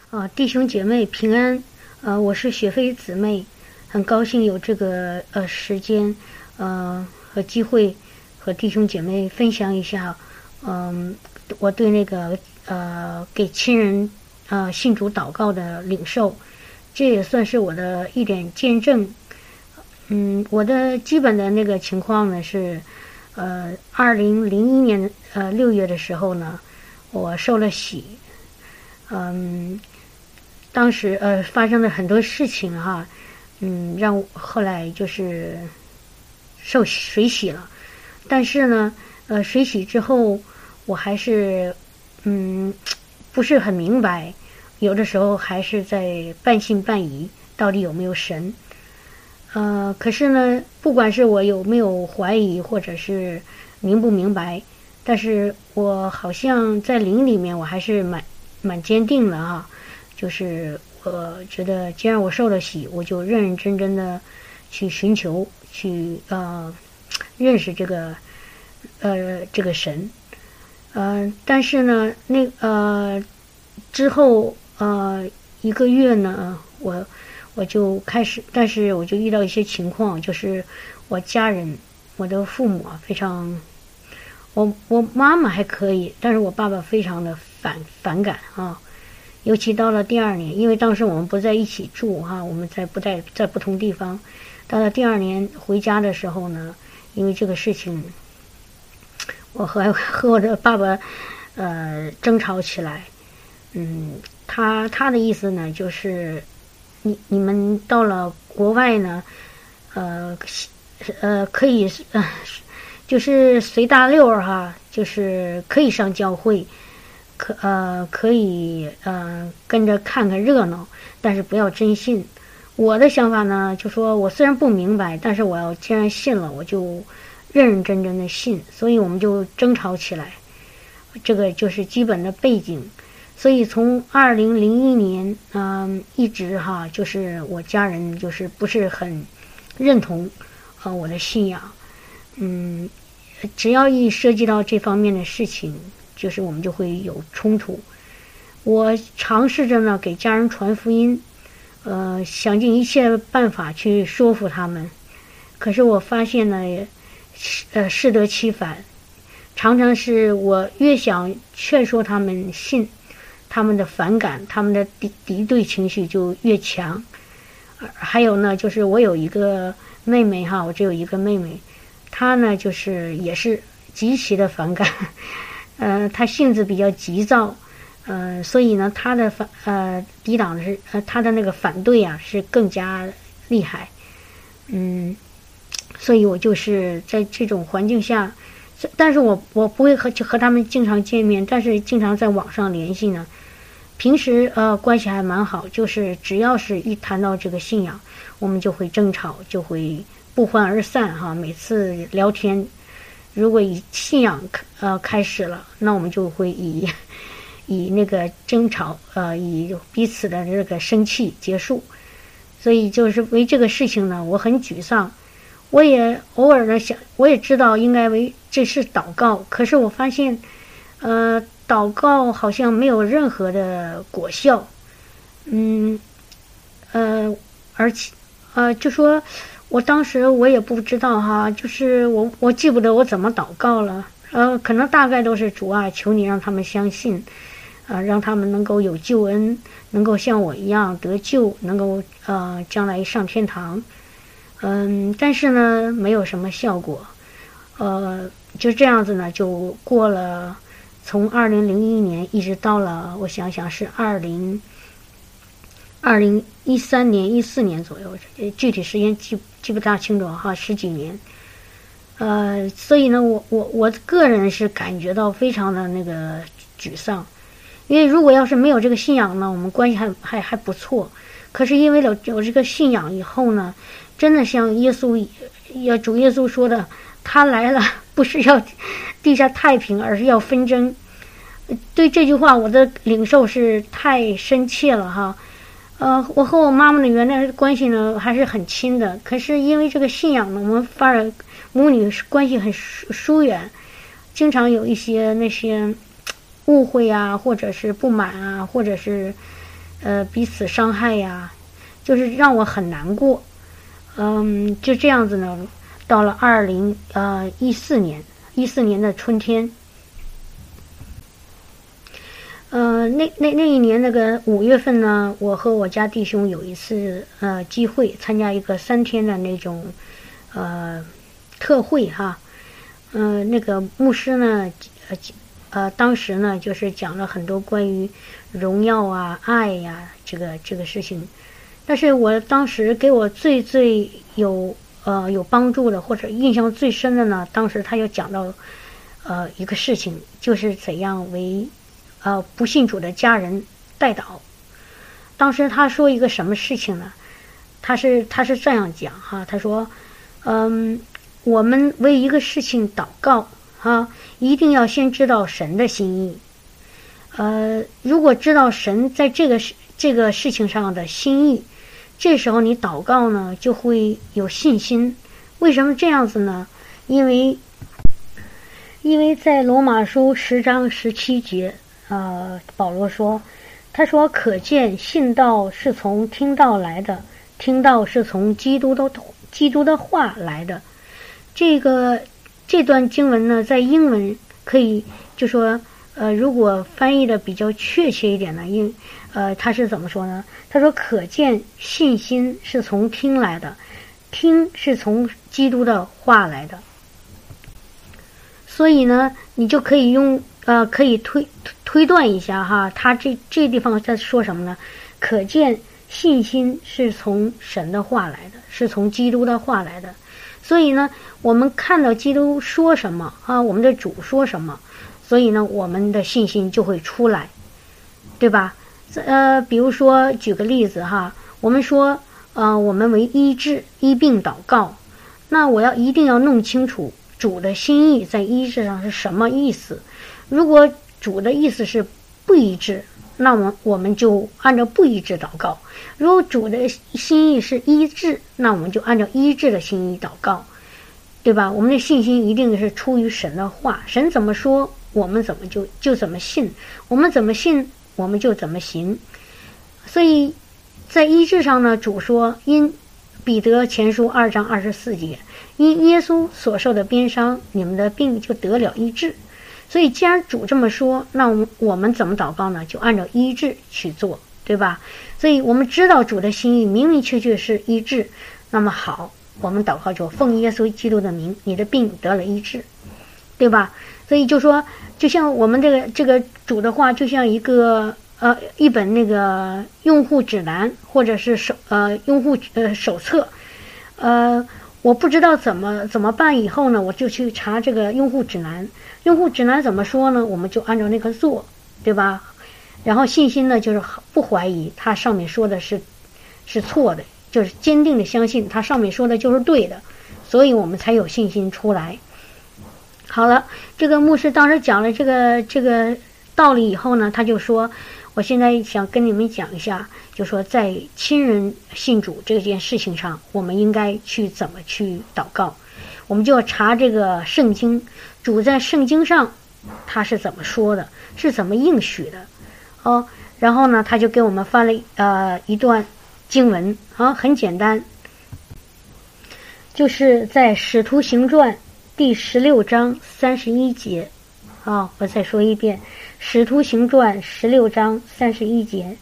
弟兄姐妹平安，我是雪飞姊妹，很高兴有这个时间，和机会和弟兄姐妹分享一下，我对那个给亲人信主祷告的领受，这也算是我的一点见证。我的基本的那个情况呢是，2001年6月的时候呢，我受了洗，当时发生了很多事情哈，让我后来就是受水洗了，但是呢，水洗之后我还是不是很明白，有的时候还是在半信半疑，到底有没有神？可是呢，不管是我有没有怀疑，或者是明不明白，但是我好像在灵里面我还是蛮坚定的哈。就是我觉得，既然我受了洗，我就认认真真的去寻求，去认识这个神。但是呢，之后1个月呢，我就开始，但是我就遇到一些情况，就是我家人，我的父母非常，我妈妈还可以，但是我爸爸非常的反感啊。尤其到了第2年，因为当时我们不在一起住哈，我们在不同地方。到了第2年回家的时候呢，因为这个事情，我和我的爸爸争吵起来。他的意思呢，就是你们到了国外呢，可以就是随大溜哈，就是可以上教会。可以跟着看看热闹，但是不要真信。我的想法呢，就说我虽然不明白，但是我要既然信了，我就认认真真的信。所以我们就争吵起来，这个就是基本的背景。所以从2001年一直哈，就是我家人就是不是很认同我的信仰。只要一涉及到这方面的事情，就是我们就会有冲突。我尝试着呢给家人传福音，想尽一切办法去说服他们，可是我发现呢，适得其反。常常是我越想劝说他们信，他们的反感，他们的敌对情绪就越强。还有呢，就是我有一个妹妹哈，我只有一个妹妹，她呢就是也是极其的反感。他性子比较急躁，所以呢，他的抵挡的是他的那个反对啊是更加厉害。所以我就是在这种环境下，但是我不会和他们经常见面，但是经常在网上联系呢。平时关系还蛮好，就是只要是一谈到这个信仰，我们就会争吵，就会不欢而散哈。每次聊天，如果以信仰开始了，那我们就会以那个争吵以彼此的这个生气结束。所以就是为这个事情呢，我很沮丧。我也偶尔的想，我也知道应该为这是祷告，可是我发现祷告好像没有任何的果效。而且就说我当时我也不知道哈，就是我记不得我怎么祷告了。可能大概都是主啊，求你让他们相信，让他们能够有救恩，能够像我一样得救，能够将来上天堂。但是呢，没有什么效果。就这样子呢，就过了，从2001年一直到了，我想想是2013年、14年左右，具体时间记不大清楚哈，10几年。所以呢，我个人是感觉到非常的那个沮丧，因为如果要是没有这个信仰呢，我们关系还不错。可是因为有这个信仰以后呢，真的像主耶稣说的，他来了不是要地下太平，而是要纷争。对这句话我的领受是太深切了哈。我和我妈妈的原来关系呢还是很亲的，可是因为这个信仰呢，我们反而母女关系很疏远，经常有一些那些误会啊，或者是不满啊，或者是彼此伤害呀，就是让我很难过。就这样子呢，到了2014年的春天，那一年那个5月份呢，我和我家弟兄有一次机会参加一个3天的那种特会哈。那个牧师呢当时呢就是讲了很多关于荣耀啊、爱呀这个事情。但是我当时给我最有帮助的或者印象最深的呢，当时他又讲到一个事情，就是怎样为不信主的家人代祷。当时他说一个什么事情呢？他是这样讲哈，他说我们为一个事情祷告一定要先知道神的心意。如果知道神在这个事情上的心意，这时候你祷告呢就会有信心。为什么这样子呢？因为在罗马书10章17节保罗说，他说可见信道是从听道来的，听道是从基督的话来的。这段经文呢，在英文可以就说如果翻译的比较确切一点呢，他是怎么说呢？他说可见信心是从听来的，听是从基督的话来的。所以呢，你就可以可以推断一下哈，他这地方在说什么呢？可见信心是从神的话来的，是从基督的话来的。所以呢，我们看到基督说什么我们的主说什么，所以呢，我们的信心就会出来，对吧？比如说举个例子哈，我们说我们为医病祷告，那我一定要弄清楚主的心意在医治上是什么意思。如果主的意思是不医治，那我们就按照不医治祷告。如果主的心意是医治，那我们就按照医治的心意祷告，对吧？我们的信心一定是出于神的话，神怎么说，我们怎么就怎么信，我们怎么信，我们就怎么行。所以在医治上呢，主说因彼得前书2章24节，因耶稣所受的鞭伤，你们的病就得了医治。所以既然主这么说，那我们怎么祷告呢？就按照医治去做，对吧？所以我们知道主的心意明明确确是医治，那么好，我们祷告就奉耶稣基督的名，你的病得了医治，对吧？所以就说，就像我们这个主的话，就像一本那个用户指南，或者是用户手册。我不知道怎么办以后呢，我就去查这个用户指南。用户指南怎么说呢？我们就按照那个做，对吧？然后信心呢，就是不怀疑它上面说的是错的，就是坚定的相信它上面说的就是对的，所以我们才有信心出来。好了，这个牧师当时讲了这个道理以后呢，他就说，我现在想跟你们讲一下，就说在亲人信主这件事情上，我们应该怎么去祷告。我们就要查这个圣经，主在圣经上他是怎么说的，是怎么应许的然后呢，他就给我们翻了一段经文很简单，就是在使徒行传第16章31节我再说一遍，使徒行传16章31节。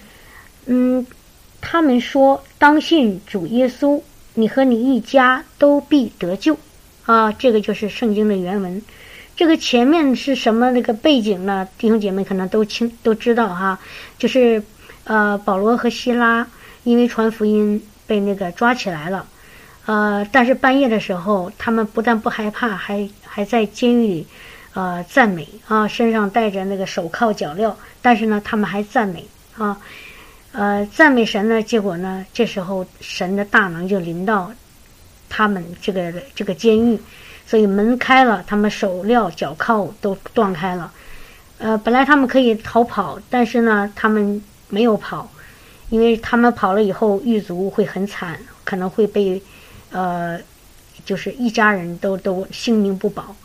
他们说，当信主耶稣，你和你一家都必得救这个就是圣经的原文。这个前面是什么那个背景呢？弟兄姐妹可能都知道就是保罗和希拉因为传福音被那个抓起来了，但是半夜的时候，他们不但不害怕，还在监狱里赞美身上带着那个手铐脚镣，但是呢，他们还赞美赞美神呢。结果呢，这时候神的大能就临到他们这个监狱，所以门开了，他们手镣脚铐都断开了。本来他们可以逃跑，但是呢，他们没有跑，因为他们跑了以后，狱卒会很惨，可能会被就是一家人都性命不保。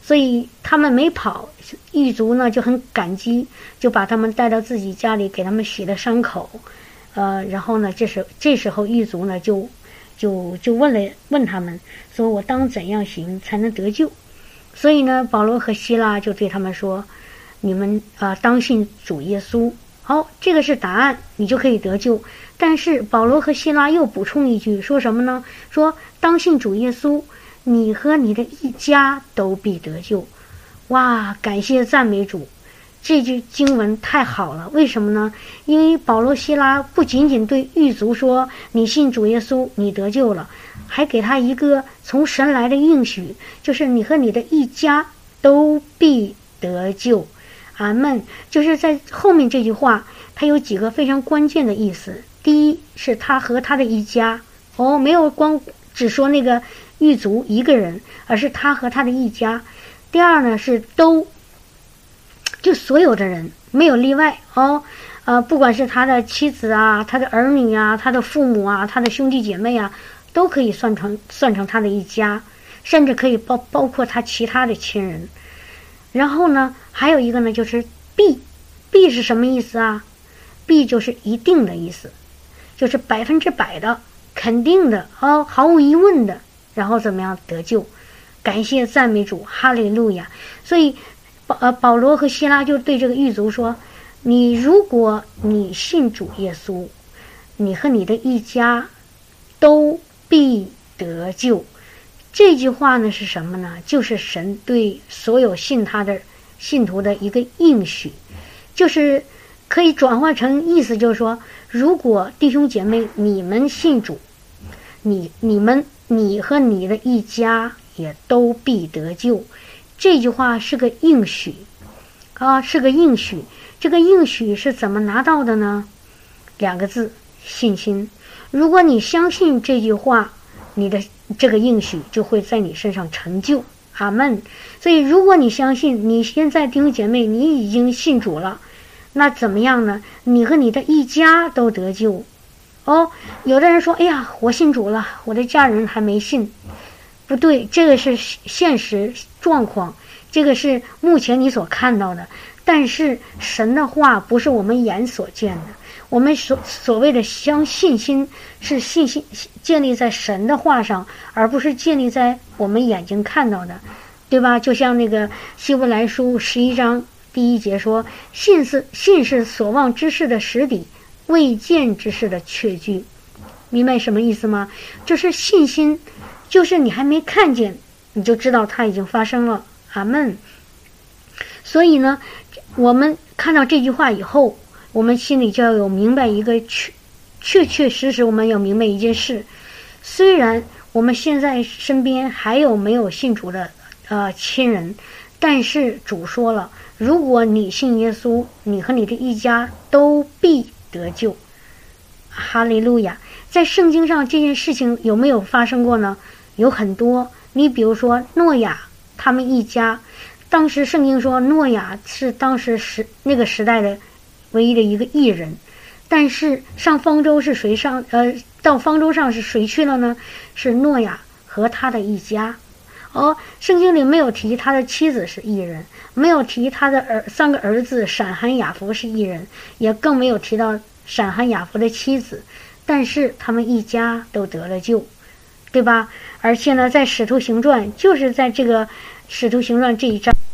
所以他们没跑，狱卒呢就很感激，就把他们带到自己家里，给他们洗了伤口。然后呢，这时候狱卒呢就问他们说：“我当怎样行才能得救？”所以呢，保罗和希拉就对他们说：“你们当信主耶稣。”好，这个是答案，你就可以得救。但是保罗和希拉又补充一句，说什么呢？说当信主耶稣，你和你的一家都必得救。哇，感谢赞美主！这句经文太好了，为什么呢？因为保罗希拉不仅仅对狱卒说你信主耶稣你得救了，还给他一个从神来的应许，就是你和你的一家都必得救。阿们。就是在后面这句话，它有几个非常关键的意思。第一是他和他的一家，没有光只说那个狱卒一个人，而是他和他的一家。第二呢是都，就所有的人没有例外不管是他的妻子啊，他的儿女啊，他的父母啊，他的兄弟姐妹啊，都可以算成他的一家，甚至可以包括他其他的亲人。然后呢，还有一个呢，就是必是什么意思啊？必就是一定的意思，就是100%的、肯定的毫无疑问的，然后怎么样得救？感谢赞美主，哈利路亚！所以保罗和希拉就对这个狱卒说：“如果你信主耶稣，你和你的一家都必得救。”这句话呢是什么呢？就是神对所有信他的信徒的一个应许，就是可以转换成意思，就是说，如果弟兄姐妹你们信主，你和你的一家也都必得救。这句话是个应许是个应许。这个应许是怎么拿到的呢？2个字：信心。如果你相信这句话，你的这个应许就会在你身上成就。阿们。所以如果你相信，你现在弟兄姐妹你已经信主了，那怎么样呢？你和你的一家都得救。有的人说：“哎呀，我信主了，我的家人还没信。”不对，这个是现实状况，这个是目前你所看到的。但是神的话不是我们眼所见的，我们所谓的信心是信心建立在神的话上，而不是建立在我们眼睛看到的，对吧？就像那个希伯来书11章第1节说：“信是所望之事的实底，未见之事的确据。”明白什么意思吗？就是信心，就是你还没看见，你就知道它已经发生了。阿们。所以呢，我们看到这句话以后，我们心里就要有明白一个确实我们要明白一件事。虽然我们现在身边还有没有信主的亲人，但是主说了，如果你信耶稣，你和你的一家都必得救。哈利路亚！在圣经上这件事情有没有发生过呢？有很多。你比如说诺亚他们一家，当时圣经说诺亚是当时那个时代的唯一的一个义人，但是上方舟是谁到方舟上是谁去了呢？是诺亚和他的一家。圣经里没有提他的妻子是义人，没有提他的3个儿子闪含雅弗是义人，也更没有提到闪含雅弗的妻子，但是他们一家都得了救，对吧？而且呢，在使徒行传，就是在这个使徒行传这一章，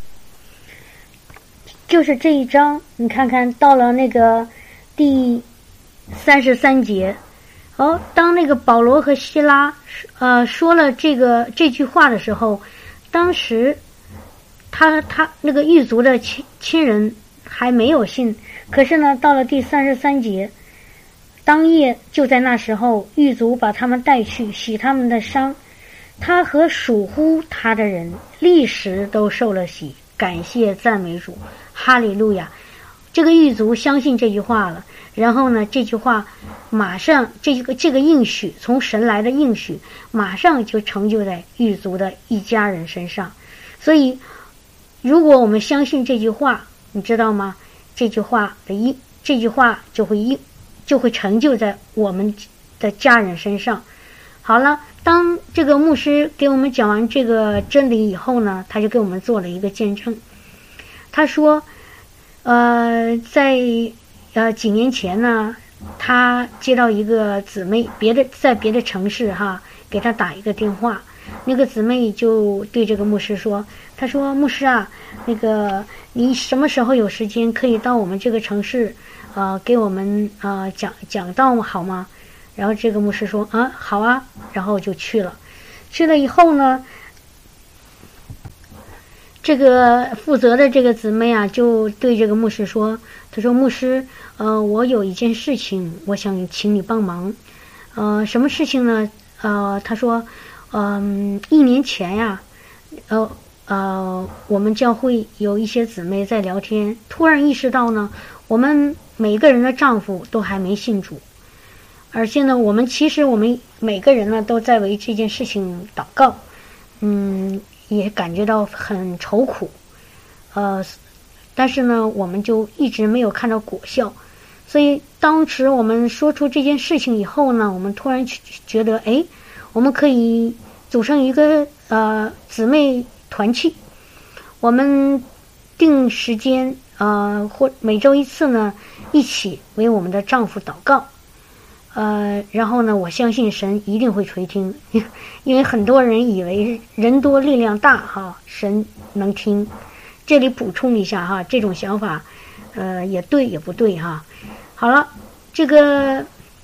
就是这一章，你看看到了那个第33节，当那个保罗和希拉说了这句话的时候，当时他那个狱卒的亲人还没有信，可是呢，到了第33节，当夜就在那时候，狱卒把他们带去洗他们的伤，他和属乎他的人立时都受了洗，感谢赞美主，哈利路亚！这个狱卒相信这句话了，然后呢，这句话马上这个应许，从神来的应许，马上就成就在狱卒的一家人身上。所以，如果我们相信这句话，你知道吗？这句话就会成就在我们的家人身上。 好了，当这个牧师给我们讲完这个真理以后呢，他就给我们做了一个见证。他说，在几年前呢，他接到一个姊妹，在别的城市哈，给他打一个电话，那个姊妹就对这个牧师说，他说牧师啊，那个你什么时候有时间可以到我们这个城市，给我们讲道好吗？然后这个牧师说好啊，然后就去了。去了以后呢，这个负责的这个姊妹啊，就对这个牧师说，他说牧师，我有一件事情，我想请你帮忙。什么事情呢？他说，1年前呀，我们教会有一些姊妹在聊天，突然意识到呢，我们每个人的丈夫都还没信主，而且呢，我们每个人呢都在为这件事情祷告，也感觉到很愁苦，但是呢，我们就一直没有看到果效，所以当时我们说出这件事情以后呢，我们突然觉得，我们可以组成一个姊妹团契，我们定时间或每周1次呢，一起为我们的丈夫祷告。然后呢，我相信神一定会垂听，因为很多人以为人多力量大哈，神能听。这里补充一下哈，这种想法，也对也不对哈。好了，这个，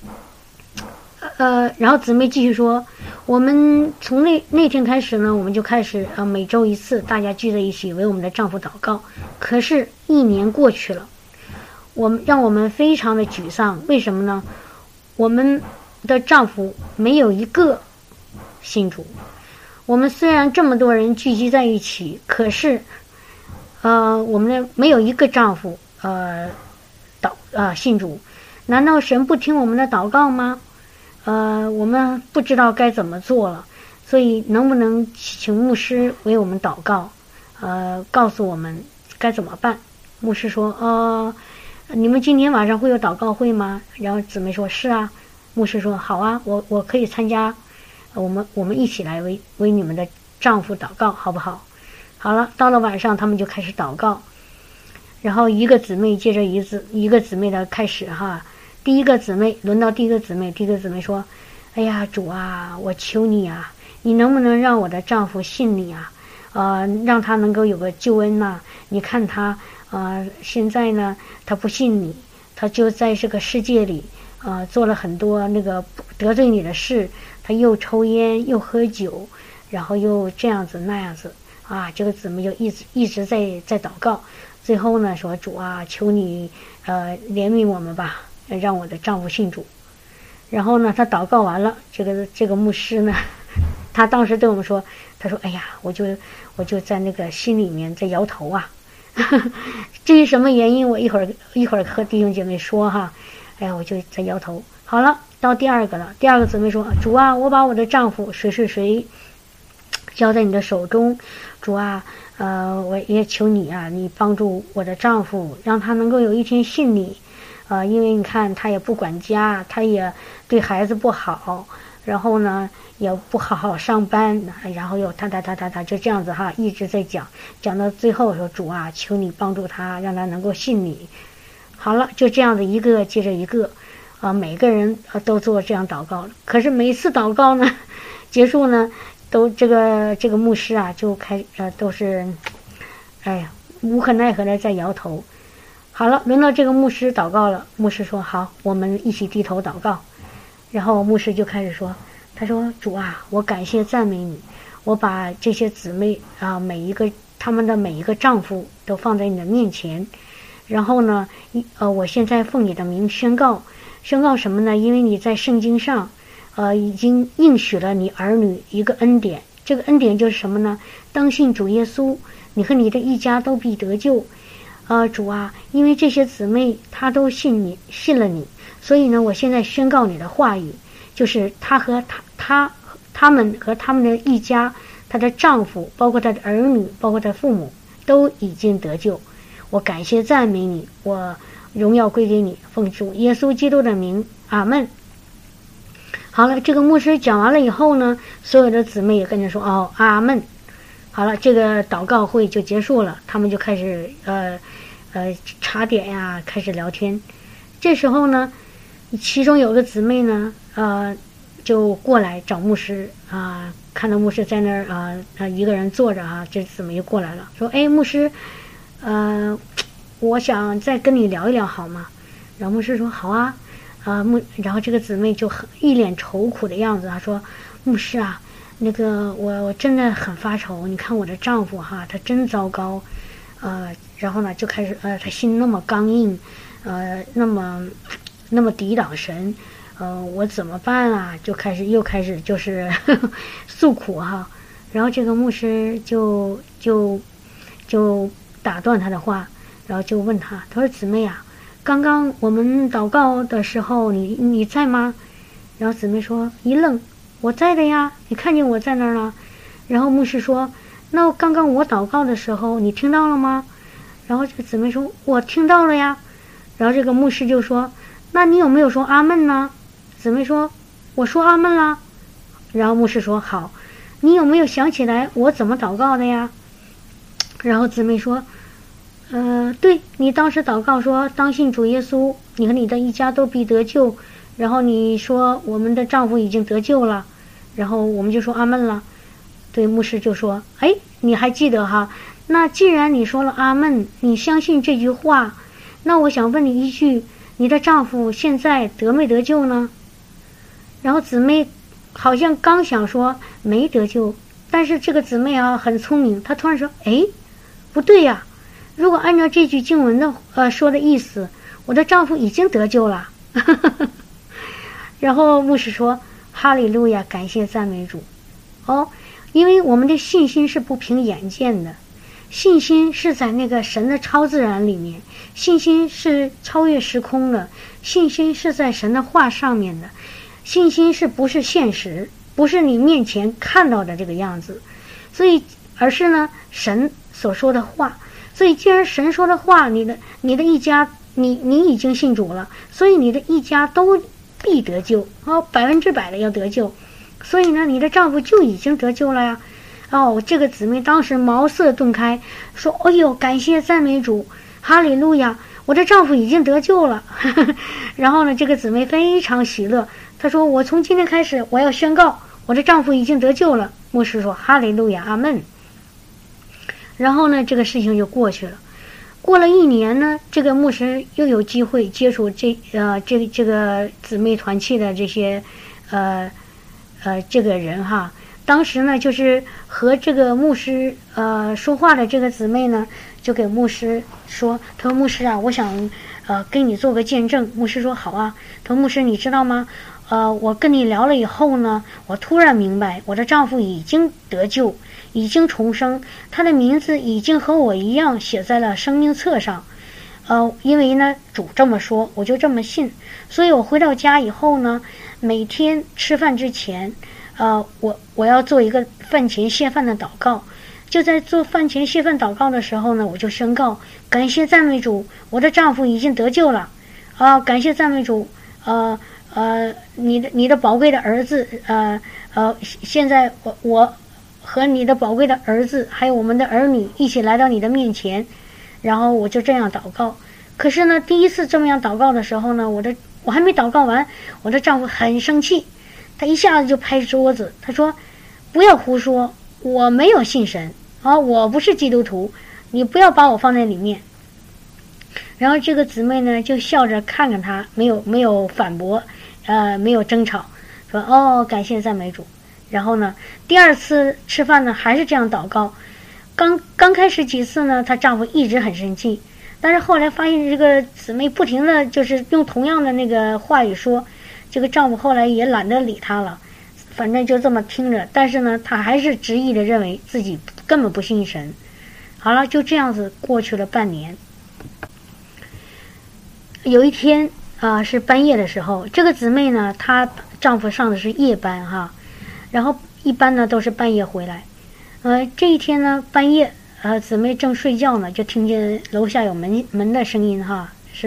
然后姊妹继续说，我们从那天开始呢，我们就开始每周1次，大家聚在一起为我们的丈夫祷告。可是1年过去了，让我们非常的沮丧，为什么呢？我们的丈夫没有一个信主。我们虽然这么多人聚集在一起，可是我们没有一个丈夫信主。难道神不听我们的祷告吗？我们不知道该怎么做了，所以能不能请牧师为我们祷告，告诉我们该怎么办？牧师说你们今天晚上会有祷告会吗？然后姊妹说是啊。牧师说好啊，我可以参加，我们一起来为你们的丈夫祷告，好不好？好了，到了晚上他们就开始祷告，然后一个姊妹接着一个姊妹的开始哈。第一个姊妹轮到第一个姊妹说，哎呀主啊，我求你啊，你能不能让我的丈夫信你啊？让他能够有个救恩呐。你看他现在呢，他不信你，他就在这个世界里做了很多那个得罪你的事，他又抽烟又喝酒，然后又这样子那样子这个姊妹就一直在祷告。最后呢说，主啊，求你怜悯我们吧，让我的丈夫信主。然后呢他祷告完了，这个牧师呢，他当时对我们说，他说哎呀，我就在那个心里面在摇头啊。至于什么原因，我一会儿和弟兄姐妹说哈。哎呀，我就在摇头。好了，到第二个了。第二个姊妹说，主啊，我把我的丈夫谁交在你的手中。主啊，我也求你啊，你帮助我的丈夫，让他能够有一天信你。因为你看他也不管家，他也对孩子不好，然后呢也不好好上班，然后又他就这样子哈，一直在讲到最后说，主啊，求你帮助他，让他能够信你。好了，就这样子一个接着一个每个人都做这样祷告了。可是每次祷告呢结束呢，都这个牧师啊就都是无可奈何的在摇头。好了，轮到这个牧师祷告了。牧师说好，我们一起低头祷告。然后牧师就开始说，他说，主啊，我感谢赞美你，我把这些姊妹他们的每一个丈夫都放在你的面前。然后呢我现在奉你的名宣告什么呢？因为你在圣经上已经应许了你儿女一个恩典。这个恩典就是什么呢？当信主耶稣，你和你的一家都必得救。主啊，因为这些姊妹她都信了你，所以呢我现在宣告你的话语，就是他们和他们的一家，她的丈夫，包括她的儿女，包括她父母，都已经得救。我感谢赞美你，我荣耀归给你，奉主耶稣基督的名，阿们。 好了，这个牧师讲完了以后呢，所有的姊妹也跟着说哦阿门。好了，这个祷告会就结束了，他们就开始茶点呀，开始聊天。这时候呢，其中有个姊妹呢就过来找牧师看到牧师在那儿一个人坐着这姊妹就过来了，说哎牧师我想再跟你聊一聊好吗？然后牧师说好啊。然后这个姊妹就一脸愁苦的样子，她说牧师啊，那个我真的很发愁，你看我的丈夫他真糟糕，然后呢就开始他心那么刚硬，那么抵挡神，我怎么办啊？又开始就是诉苦然后这个牧师就打断他的话，然后就问他说姊妹啊，刚刚我们祷告的时候你在吗？然后姊妹说一愣，我在的呀，你看见我在那儿了。然后牧师说那刚刚我祷告的时候你听到了吗？然后这个姊妹说我听到了呀。然后这个牧师就说那你有没有说阿门呢？姊妹说我说阿门啦。然后牧师说好，你有没有想起来我怎么祷告的呀？然后姊妹说对，你当时祷告说当信主耶稣，你和你的一家都必得救，然后你说我们的丈夫已经得救了，然后我们就说阿门了。对，牧师就说哎，你还记得那既然你说了阿门，你相信这句话，那我想问你一句，你的丈夫现在得没得救呢？然后姊妹好像刚想说没得救，但是这个姊妹很聪明，她突然说哎，不对呀，如果按照这句经文的说的意思，我的丈夫已经得救了。然后牧师说哈利路亚，感谢赞美主。因为我们的信心是不凭眼见的，信心是在那个神的超自然里面，信心是超越时空的，信心是在神的话上面的，信心不是现实，不是你面前看到的这个样子，所以而是呢神所说的话。所以既然神说的话，你的一家你已经信主了，所以你的一家都必得救100%的要得救。所以呢你的丈夫就已经得救了呀。这个姊妹当时茅塞顿开，说哎呦，感谢赞美主，哈利路亚，我的丈夫已经得救了。然后呢这个姊妹非常喜乐，她说我从今天开始我要宣告我的丈夫已经得救了。牧师说哈利路亚，阿门。然后呢这个事情就过去了。过了1年呢，这个牧师又有机会接触这个姊妹团契的这些这个人当时呢就是和这个牧师说话的这个姊妹呢就给牧师说，他说牧师啊，我想跟你做个见证。牧师说好啊。他说牧师你知道吗，我跟你聊了以后呢，我突然明白我的丈夫已经得救，已经重生，他的名字已经和我一样写在了生命册上。因为呢主这么说，我就这么信，所以我回到家以后呢，每天吃饭之前我要做一个饭前谢饭的祷告。就在做饭前谢饭祷告的时候呢，我就宣告感谢赞美主，我的丈夫已经得救了感谢赞美主，你的宝贵的儿子现在我和你的宝贵的儿子还有我们的儿女一起来到你的面前。然后我就这样祷告。可是呢第一次这么样祷告的时候呢，我还没祷告完，我的丈夫很生气，他一下子就拍桌子，他说不要胡说，我没有信神我不是基督徒，你不要把我放在里面。然后这个姊妹呢就笑着看看他，没有反驳没有争吵，说感谢赞美主。然后呢第2次吃饭呢还是这样祷告。刚开始几次呢她丈夫一直很生气，但是后来发现这个姊妹不停的就是用同样的那个话语说，这个丈夫后来也懒得理她了，反正就这么听着。但是呢她还是执意的认为自己根本不信神。好了，就这样子过去了半年。有一天是半夜的时候，这个姊妹呢她丈夫上的是夜班然后一般呢都是半夜回来。这一天呢半夜姊妹正睡觉呢，就听见楼下有门的声音是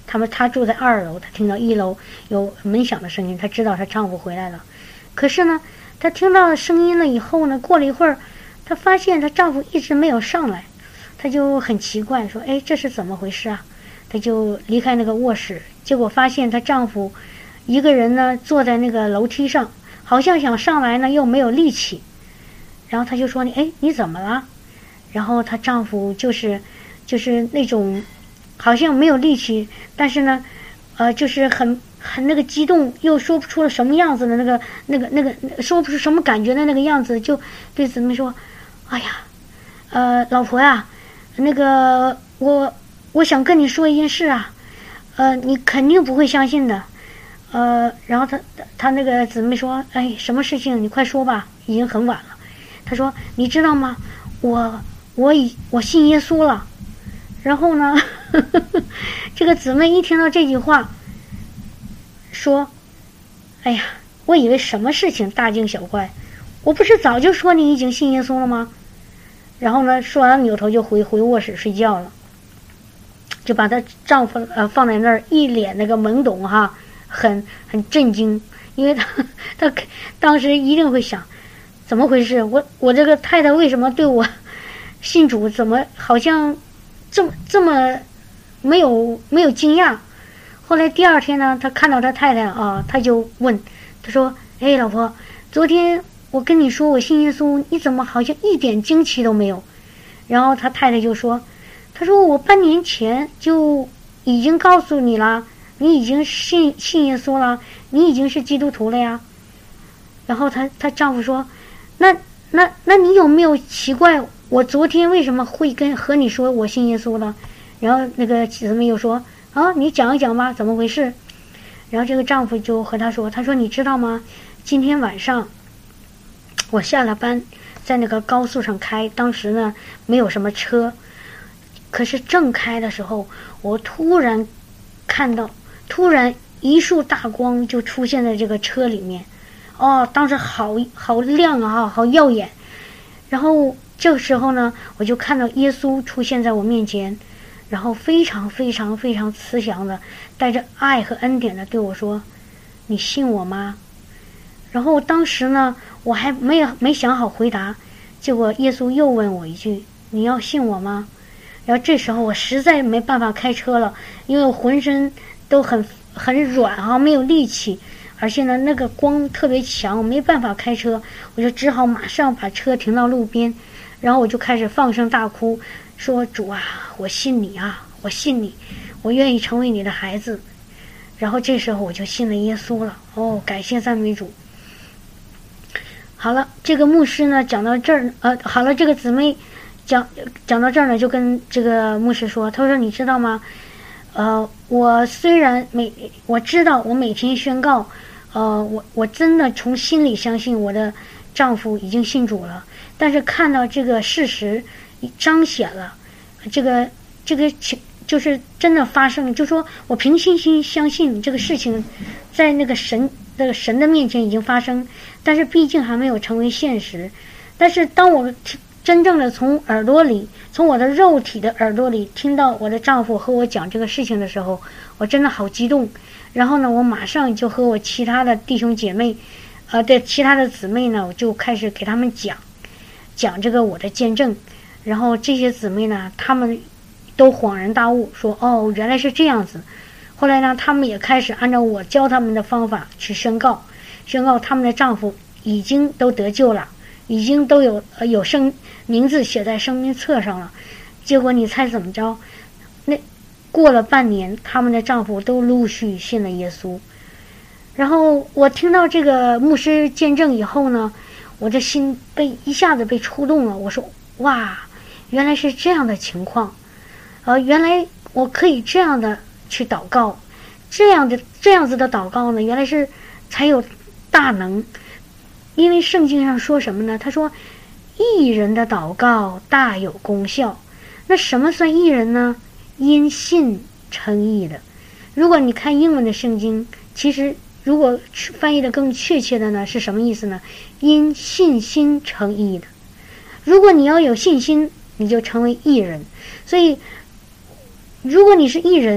她住在2楼，她听到1楼有门响的声音，她知道她丈夫回来了。可是呢，她听到声音了以后呢，过了一会儿，她发现她丈夫一直没有上来，她就很奇怪，说：“哎，这是怎么回事啊？”她就离开那个卧室，结果发现她丈夫一个人呢坐在那个楼梯上，好像想上来呢，又没有力气。然后她就说：“你怎么了？”然后她丈夫就是那种好像没有力气，但是呢，就是很那个激动，又说不出了什么样子的那个说不出什么感觉的那个样子，就对姊妹说：“哎呀，老婆呀，那个我想跟你说一件事啊，你肯定不会相信的。”然后她那个姊妹说：“哎，什么事情？你快说吧，已经很晚了。”她说：“你知道吗？我信耶稣了。”然后呢，这个姊妹一听到这句话，说：“哎呀，我以为什么事情大惊小怪，我不是早就说你已经信耶稣了吗？”然后呢，说完扭头就回卧室睡觉了，就把她丈夫放在那儿，一脸那个懵懂哈，很震惊，因为她当时一定会想，怎么回事？我这个太太为什么对我信主，怎么好像这么没有惊讶？后来第2天呢，他看到他太太啊，他就问，他说：“哎，老婆，昨天我跟你说我信耶稣，你怎么好像一点惊奇都没有？”然后他太太就说：“他说我半年前就已经告诉你了，你已经信耶稣了，你已经是基督徒了呀。”然后她丈夫说：“那你有没有奇怪我昨天为什么会和你说我信耶稣了？”然后那个姊妹又说：“啊，你讲一讲吧，怎么回事？”然后这个丈夫就和她说：“他说你知道吗？今天晚上我下了班，在那个高速上开，当时呢没有什么车，可是正开的时候，我突然看到，一束大光就出现在这个车里面，当时好亮啊，好耀眼。然后这个时候呢，我就看到耶稣出现在我面前，然后非常非常非常慈祥的，带着爱和恩典的对我说：‘你信我吗？’然后当时呢，我还没想好回答，结果耶稣又问我一句：‘你要信我吗？’然后这时候我实在没办法开车了，因为我浑身都很软啊，没有力气，而且呢那个光特别强，我没办法开车，我就只好马上把车停到路边，然后我就开始放声大哭，说：‘主啊，我信你啊，我信你，我愿意成为你的孩子。’然后这时候我就信了耶稣了。感谢赞美主。好了，这个牧师呢讲到这儿，好了，这个姊妹讲到这儿呢，就跟这个牧师说，他说：‘你知道吗？我虽然我知道我每天宣告，我真的从心里相信我的丈夫已经信主了，但是看到这个事实彰显了，这个就是真的发生，就说我凭信心相信这个事情在那个神的面前已经发生，但是毕竟还没有成为现实。但是当我真正的从我的肉体的耳朵里听到我的丈夫和我讲这个事情的时候，我真的好激动。然后呢，我马上就和我其他的弟兄姐妹，其他的姊妹呢，我就开始给他们讲这个我的见证。然后这些姊妹呢，他们都恍然大悟，说：“哦，原来是这样子。”后来呢，他们也开始按照我教他们的方法去宣告他们的丈夫已经都得救了，已经都有名字写在生命册上了。结果你猜怎么着？那过了半年，他们的丈夫都陆续信了耶稣。然后我听到这个牧师见证以后呢，我的心一下子被触动了。我说：“哇，原来是这样的情况，原来我可以这样的去祷告，这样子的祷告呢，原来是才有大能。因为圣经上说什么呢？他说义人的祷告大有功效。那什么算义人呢？因信称义的。如果你看英文的圣经，其实如果翻译的更确切的呢，是什么意思呢？因信心称义的。如果你要有信心，你就成为义人。所以如果你是义人，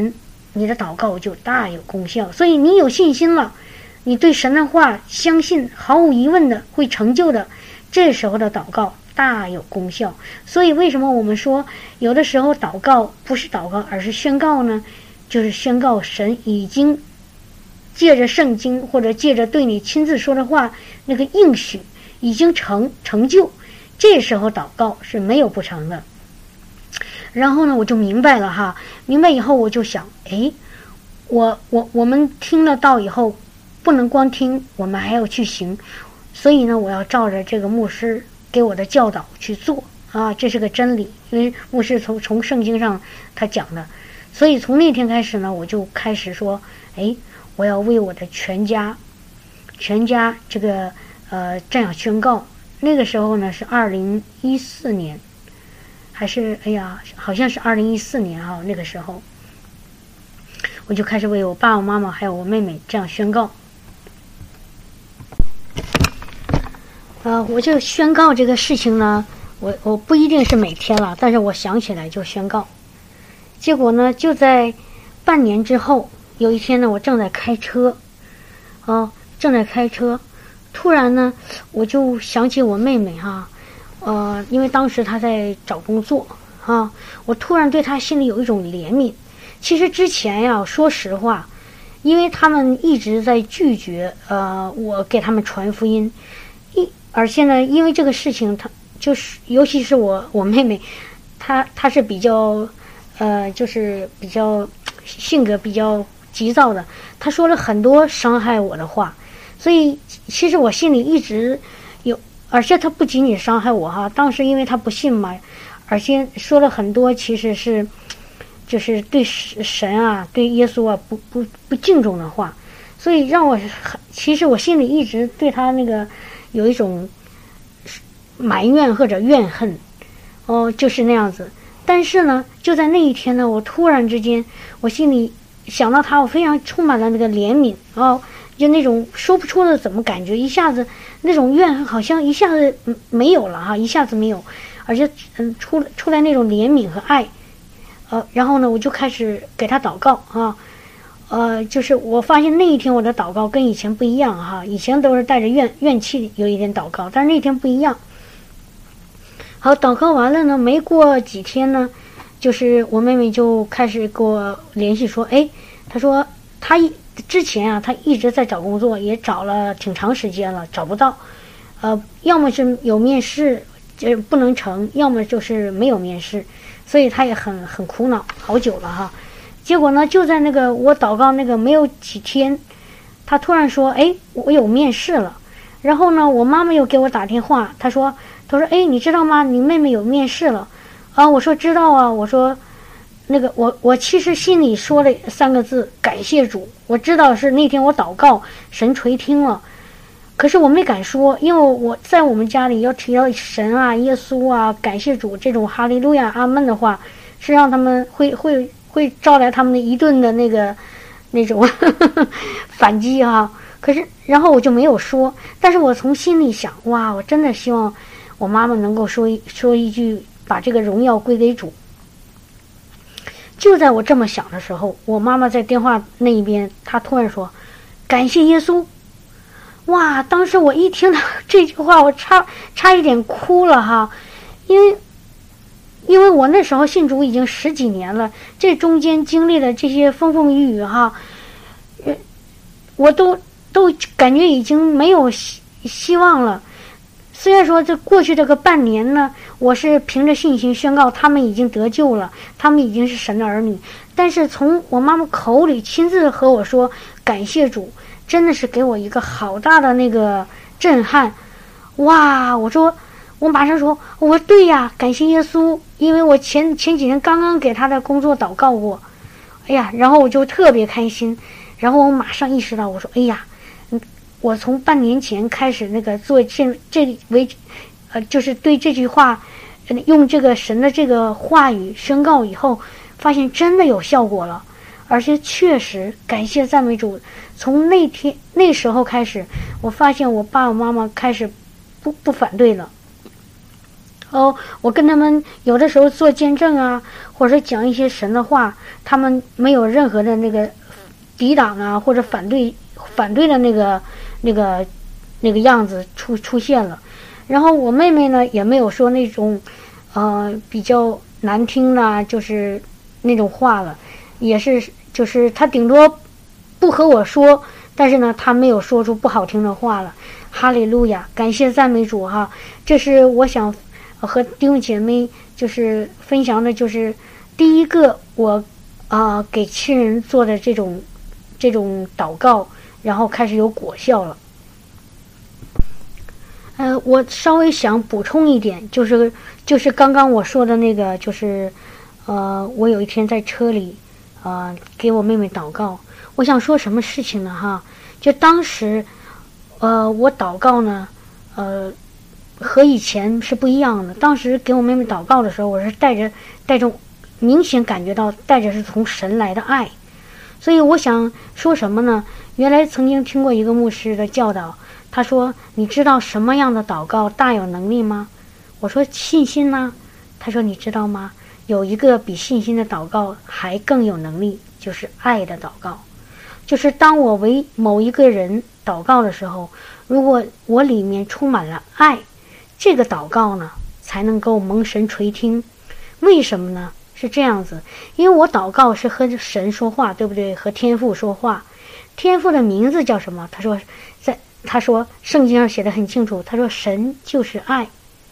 你的祷告就大有功效。所以你有信心了，你对神的话相信，毫无疑问的会成就的，这时候的祷告大有功效。所以为什么我们说有的时候祷告不是祷告而是宣告呢？就是宣告神已经借着圣经或者借着对你亲自说的话，那个应许已经成就，这时候祷告是没有不成的。然后呢，我就明白了哈，明白以后我就想，我们听了道以后，不能光听，我们还要去行。所以呢，我要照着这个牧师给我的教导去做啊，这是个真理，因为牧师从圣经上他讲的。所以从那天开始呢，我就开始说，我要为我的全家这个这样宣告。那个时候呢是2014年，还是好像是2014年哈，那个时候我就开始为我爸爸妈妈还有我妹妹这样宣告。我就宣告这个事情呢，我不一定是每天了，但是我想起来就宣告。结果呢，就在半年之后，有一天呢，我正在开车，突然呢，我就想起我妹妹哈，因为当时她在找工作啊，我突然对她心里有一种怜悯。其实之前呀，说实话，因为他们一直在拒绝我给他们传福音，而且呢，因为这个事情，她就是尤其是我妹妹，她是比较就是比较性格比较急躁的，她说了很多伤害我的话，所以其实我心里一直有，而且她不仅仅伤害我哈，当时因为她不信嘛，而且说了很多其实是就是对神啊对耶稣啊不敬重的话，所以让我其实我心里一直对她那个有一种埋怨或者怨恨就是那样子。但是呢，就在那一天呢，我突然之间，我心里想到他，我非常充满了那个怜悯就那种说不出的怎么感觉，一下子那种怨恨好像一下子没有了哈，一下子没有，而且出来那种怜悯和爱，然后呢，我就开始给他祷告就是我发现那一天我的祷告跟以前不一样哈，以前都是带着怨气有一点祷告，但是那天不一样。好，祷告完了呢，没过几天呢，就是我妹妹就开始给我联系说，她说她之前她一直在找工作，也找了挺长时间了，找不到，要么是有面试不能成，要么就是没有面试，所以她也很苦恼，好久了哈。结果呢，就在那个我祷告那个没有几天，她突然说，我有面试了。然后呢，我妈妈又给我打电话，她说你知道吗？你妹妹有面试了我说知道啊，我说那个我其实心里说了3个字，感谢主。我知道是那天我祷告神垂听了，可是我没敢说，因为我在我们家里要提到神啊耶稣啊感谢主这种哈利路亚阿门的话，是让他们会招来他们的一顿的那种反击可是然后我就没有说，但是我从心里想，哇，我真的希望我妈妈能够说一句，把这个荣耀归给主。就在我这么想的时候，我妈妈在电话那一边，她突然说感谢耶稣。哇，当时我一听到这句话，我差一点哭了哈，因为我那时候信主已经10几年了，这中间经历了这些风风雨雨我都感觉已经没有希望了。虽然说这过去这个半年呢，我是凭着信心宣告他们已经得救了，他们已经是神的儿女，但是从我妈妈口里亲自和我说感谢主，真的是给我一个好大的那个震撼。哇，我马上说，我说对呀，感谢耶稣，因为我前几天刚刚给他的工作祷告过，然后我就特别开心，然后我马上意识到，我说我从半年前开始那个做就是对这句话，用这个神的这个话语宣告以后，发现真的有效果了，而且确实感谢赞美主。从那时候开始，我发现我爸爸妈妈开始不反对了， 我跟他们有的时候做见证啊，或者讲一些神的话，他们没有任何的那个抵挡啊，或者反对的那个样子出现了。然后我妹妹呢也没有说那种比较难听的就是那种话了，也是就是她顶多不和我说，但是呢她没有说出不好听的话了。哈利路亚，感谢赞美主哈！这是我想和弟兄姐妹就是分享的，就是第一个我给亲人做的这种祷告，然后开始有果效了。我稍微想补充一点，就是刚刚我说的那个，就是我有一天在车里给我妹妹祷告，我想说什么事情呢哈？就当时我祷告呢和以前是不一样的。当时给我妹妹祷告的时候，我是带着明显感觉到带着是从神来的爱。所以我想说什么呢？原来曾经听过一个牧师的教导，他说你知道什么样的祷告大有能力吗？我说信心呢？他说你知道吗？有一个比信心的祷告还更有能力，就是爱的祷告。就是当我为某一个人祷告的时候，如果我里面充满了爱，这个祷告呢才能够蒙神垂听。为什么呢？是这样子，因为我祷告是和神说话，对不对？和天父说话。天父的名字叫什么？他说圣经上写得很清楚，他说神就是爱。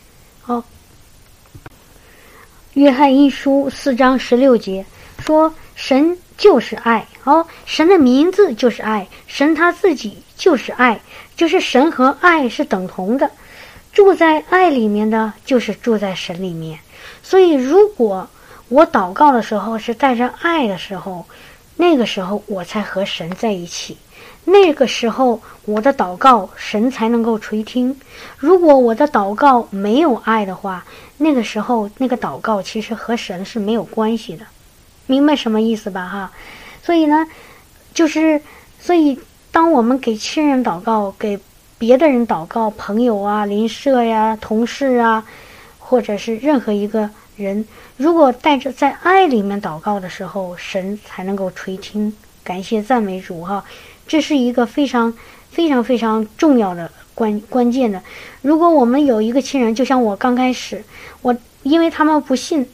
约翰一书4章16节说神就是爱。神的名字就是爱，神他自己就是爱，就是神和爱是等同的。住在爱里面的就是住在神里面。所以如果我祷告的时候是带着爱的时候，那个时候我才和神在一起，那个时候我的祷告神才能够垂听。如果我的祷告没有爱的话，那个时候那个祷告其实和神是没有关系的。明白什么意思吧哈？所以呢所以当我们给亲人祷告，给别的人祷告，朋友啊、邻舍呀、同事啊，或者是任何一个人，如果带着在爱里面祷告的时候，神才能够垂听。感谢赞美主哈！这是一个非常非常非常重要的关键的。如果我们有一个亲人，就像我刚开始，因为他们不信，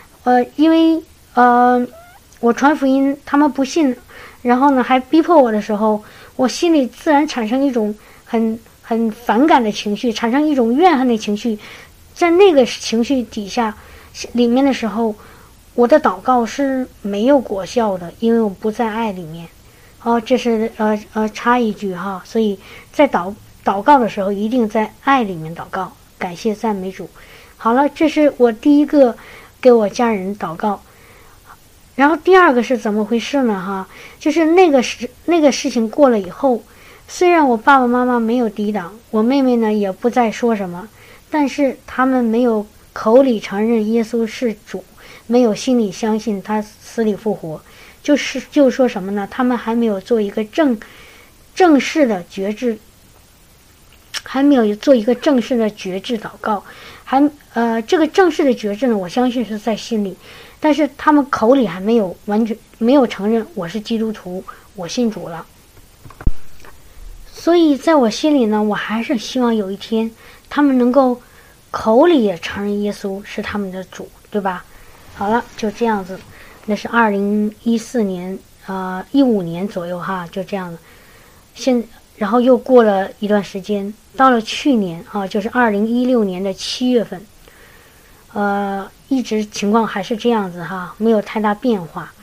我传福音，他们不信，然后呢还逼迫我的时候，我心里自然产生一种很反感的情绪，产生一种怨恨的情绪。在那个情绪底下里面的时候，我的祷告是没有果效的，因为我不在爱里面。这是插一句哈，所以在祷告的时候一定在爱里面祷告。感谢赞美主。好了，这是我第一个给我家人祷告。然后第二个是怎么回事呢哈？就是那个事情过了以后，虽然我爸爸妈妈没有抵挡，我妹妹呢也不再说什么，但是他们没有口里承认耶稣是主，没有心里相信他死里复活，就是说什么呢？他们还没有做一个正式的决志，还没有做一个正式的决志祷告，这个正式的决志呢，我相信是在心里，但是他们口里还没有完全没有承认我是基督徒，我信主了。所以在我心里呢，我还是希望有一天他们能够口里也承认耶稣是他们的主，对吧？好了，就这样子。那是2014年15年左右哈，就这样子。然后又过了一段时间，到了去年就是2016年的7月份，一直情况还是这样子哈，没有太大变化。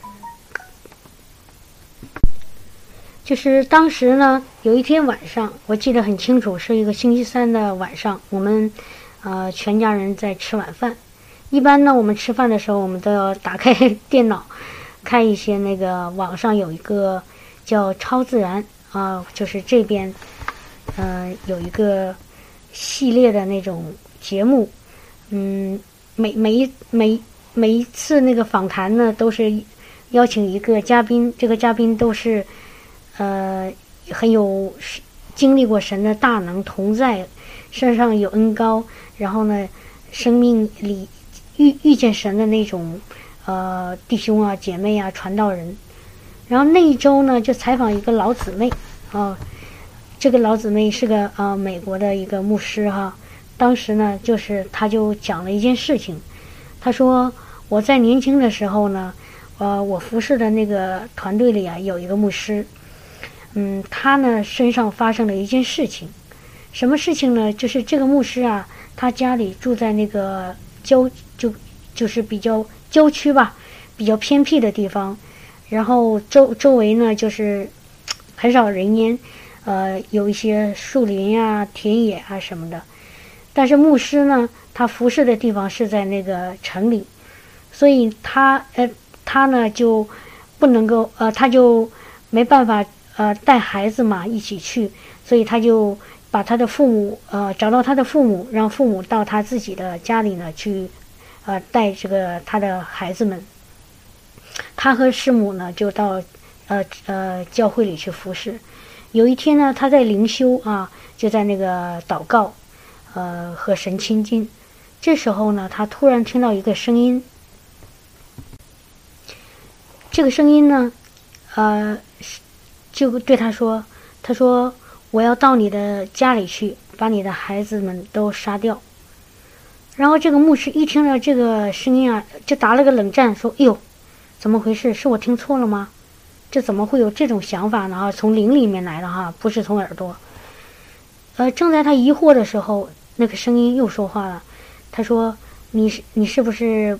就是当时呢，有一天晚上，我记得很清楚，是一个星期三的晚上，我们全家人在吃晚饭。一般呢，我们吃饭的时候，我们都要打开电脑，看一些那个网上有一个叫超自然就是这边有一个系列的那种节目，每一次那个访谈呢，都是邀请一个嘉宾，这个嘉宾都是很有经历过神的大能同在，身上有恩膏，然后呢生命里遇见神的那种弟兄啊、姐妹啊、传道人。然后那一周呢，就采访一个老姊妹这个老姊妹是个美国的一个牧师哈。当时呢，他就讲了一件事情，他说我在年轻的时候呢，我服侍的那个团队里啊有一个牧师，他呢身上发生了一件事情。什么事情呢？就是这个牧师啊，他家里住在那个就是比较郊区吧，比较偏僻的地方，然后周围呢就是很少人烟，有一些树林啊、田野啊什么的。但是牧师呢，他服侍的地方是在那个城里，所以他呢就不能够他就没办法带孩子嘛一起去，所以他就把他的父母找到他的父母，让父母到他自己的家里呢去带这个他的孩子们。他和师母呢就到教会里去服侍。有一天呢，他在灵修就在那个祷告和神亲近。这时候呢，他突然听到一个声音。这个声音呢就对他说，他说我要到你的家里去，把你的孩子们都杀掉。然后这个牧师一听到这个声音就打了个冷战，说哎呦，怎么回事？是我听错了吗？这怎么会有这种想法呢？从灵里面来的不是从耳朵。正在他疑惑的时候，那个声音又说话了。他说你是不是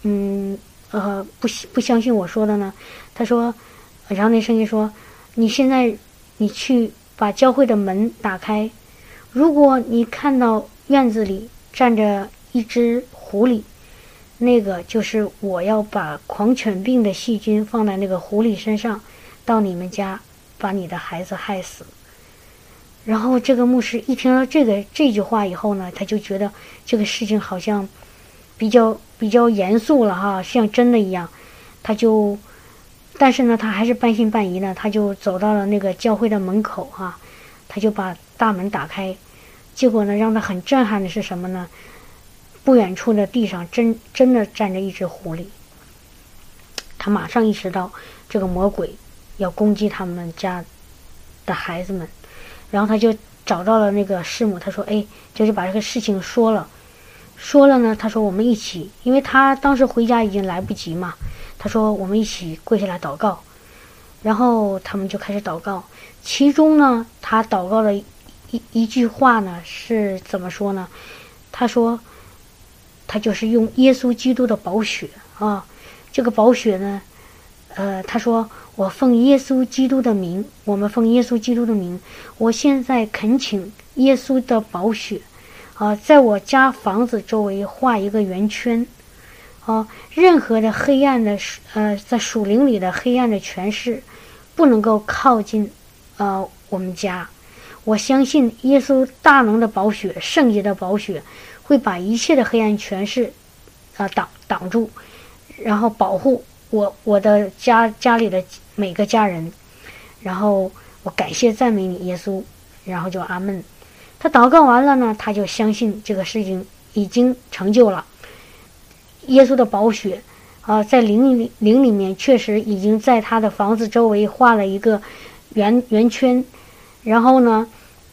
不相信我说的呢？他说，然后那声音说，你现在你去把教会的门打开，如果你看到院子里站着一只狐狸，那个就是我要把狂犬病的细菌放在那个狐狸身上，到你们家把你的孩子害死。然后这个牧师一听到这句话以后呢，他就觉得这个事情好像比较严肃了像真的一样。但是呢，他还是半信半疑呢，他就走到了那个教会的门口他就把大门打开。结果呢，让他很震撼的是什么呢？不远处的地上真的站着一只狐狸。他马上意识到这个魔鬼要攻击他们家的孩子们，然后他就找到了那个师母，他说就是把这个事情说了呢，他说我们一起，因为他当时回家已经来不及嘛，他说我们一起跪下来祷告。然后他们就开始祷告，其中呢他祷告了一句话呢，是怎么说呢？他说他就是用耶稣基督的宝血这个宝血呢他说我奉耶稣基督的名，我们奉耶稣基督的名，我现在恳请耶稣的宝血在我家房子周围画一个圆圈任何的黑暗的在属灵里的黑暗的权势不能够靠近我们家。我相信耶稣大能的宝血，圣洁的宝血会把一切的黑暗权势挡住，然后保护我的家里的每个家人。然后我感谢赞美你耶稣，然后就阿们。他祷告完了呢，他就相信这个事情已经成就了。耶稣的宝血在灵里面确实已经在他的房子周围画了一个圆圈，然后呢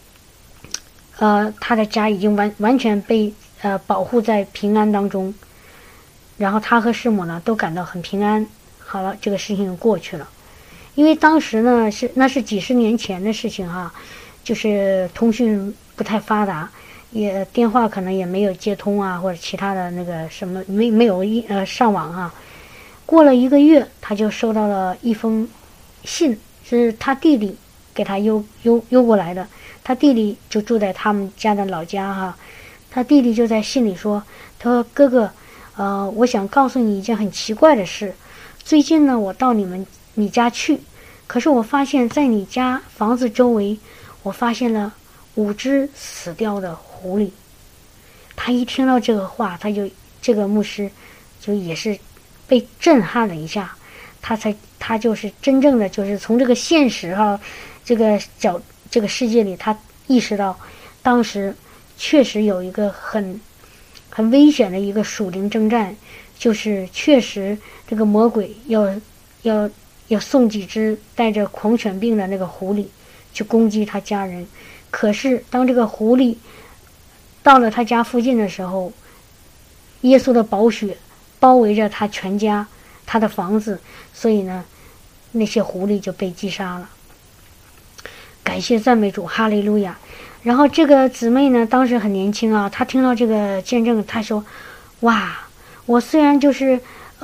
他的家已经完全被保护在平安当中。然后他和师母呢都感到很平安。好了，这个事情过去了。因为当时呢那是几十年前的事情就是通讯不太发达，也电话可能也没有接通或者其他的那个什么没有上网过了1个月，他就收到了一封信，是他弟弟给他邮过来的。他弟弟就住在他们家的老家他弟弟就在信里说，他说哥哥我想告诉你一件很奇怪的事。最近呢我到你家去，可是我发现在你家房子周围我发现了5只死掉的狐狸。他一听到这个话，这个牧师就也是被震撼了一下。他就是真正的就是从这个现实这个世界里，他意识到当时确实有一个很很危险的一个属灵征战，就是确实这个魔鬼要送几只带着狂犬病的那个狐狸去攻击他家人。可是当这个狐狸到了他家附近的时候，耶稣的宝血包围着他全家，他的房子，所以呢那些狐狸就被击杀了。感谢赞美主，哈利路亚。然后这个姊妹呢当时很年轻啊，她听到这个见证，她说哇，我虽然就是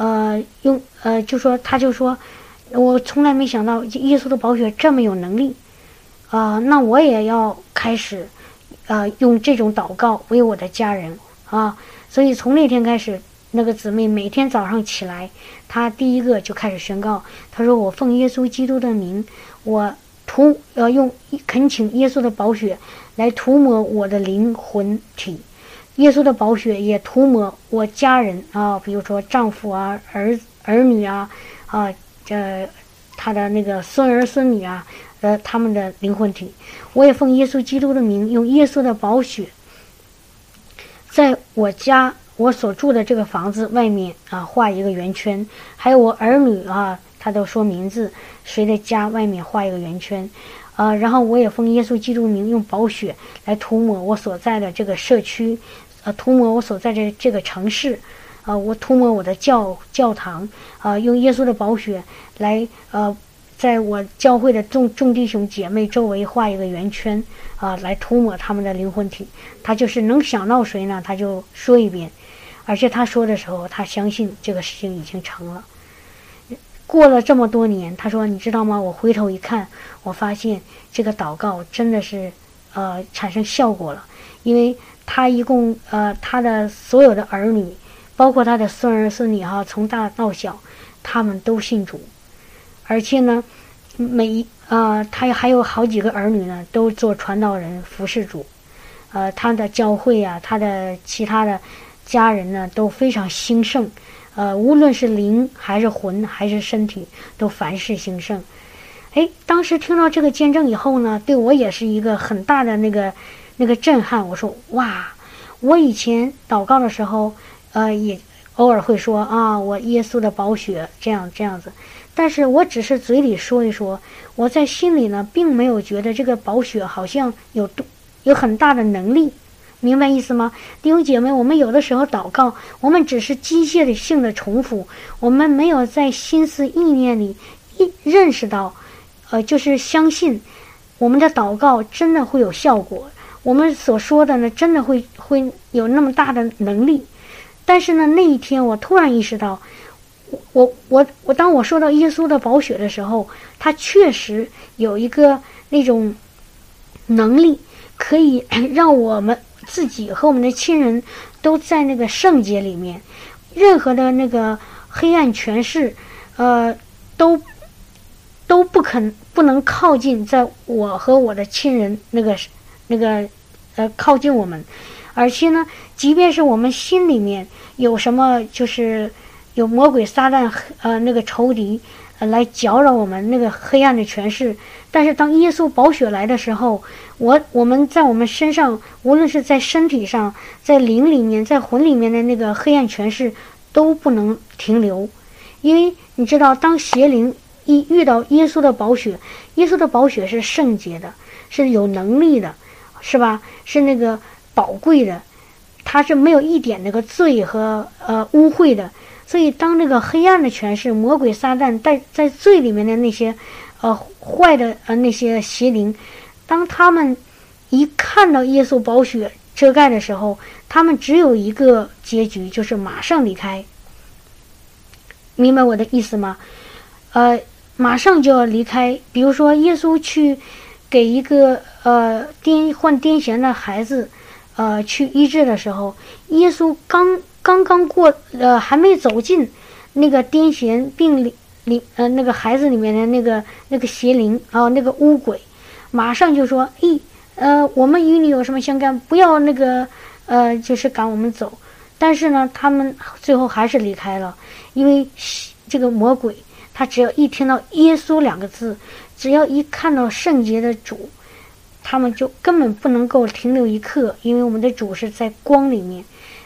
就说我从来没想到耶稣的宝血这么有能力那我也要开始用这种祷告为我的家人啊。所以从那天开始，那个姊妹每天早上起来，她第一个就开始宣告，她说我奉耶稣基督的名，我用恳请耶稣的宝血来涂抹我的灵魂体，耶稣的宝血也涂抹我家人啊，比如说丈夫啊、儿女啊他的那个孙儿孙女啊他们的灵魂体。我也奉耶稣基督的名，用耶稣的宝血在我所住的这个房子外面画一个圆圈，还有我儿女他都说名字，谁的家外面画一个圆圈然后我也奉耶稣基督名，用宝血来涂抹我所在的这个社区涂抹我所在的这个城市我涂抹我的教堂用耶稣的宝血来在我教会的众弟兄姐妹周围画一个圆圈来涂抹他们的灵魂体。他就是能想到谁呢，他就说一遍，而且他说的时候，他相信这个事情已经成了。过了这么多年，他说你知道吗，我回头一看，我发现这个祷告真的是产生效果了。因为他一共他的所有的儿女，包括他的孙儿孙女从大到小，他们都信主。而且呢他还有好几个儿女呢都做传道人服侍主他的教会他的其他的家人呢都非常兴盛无论是灵还是魂还是身体都凡事兴盛。当时听到这个见证以后呢，对我也是一个很大的那个震撼。我说哇，我以前祷告的时候也偶尔会说我耶稣的宝血这样子，但是我只是嘴里说一说，我在心里呢并没有觉得这个宝血好像有很大的能力，明白意思吗？弟兄姐妹，我们有的时候祷告，我们只是机械性的重复，我们没有在心思意念里认识到就是相信我们的祷告真的会有效果，我们所说的呢真的会有那么大的能力。但是呢那一天我突然意识到，当我说到耶稣的宝血的时候，他确实有一个那种能力，可以让我们自己和我们的亲人都在那个圣洁里面，任何的那个黑暗权势都不能靠近在我和我的亲人那个靠近我们。而且呢即便是我们心里面有什么，就是有魔鬼撒旦那个仇敌来搅扰我们那个黑暗的权势，但是当耶稣宝血来的时候，我们在我们身上，无论是在身体上，在灵里面，在魂里面的那个黑暗权势都不能停留。因为你知道，当邪灵一遇到耶稣的宝血，耶稣的宝血是圣洁的，是有能力的，是吧？是那个宝贵的，它是没有一点那个罪和污秽的。所以当那个黑暗的权势，魔鬼撒旦在罪里面的那些坏的那些邪灵，当他们一看到耶稣宝血遮盖的时候，他们只有一个结局，就是马上离开。明白我的意思吗？马上就要离开。比如说耶稣去给一个患癫痫的孩子去医治的时候，耶稣刚刚过还没走进那个癫痫病里那个孩子里面的那个邪灵那个污鬼，马上就说我们与你有什么相干，不要那个就是赶我们走。但是呢他们最后还是离开了，因为这个魔鬼他只要一听到耶稣两个字，只要一看到圣洁的主，他们就根本不能够停留一刻，因为我们的主是在光里面。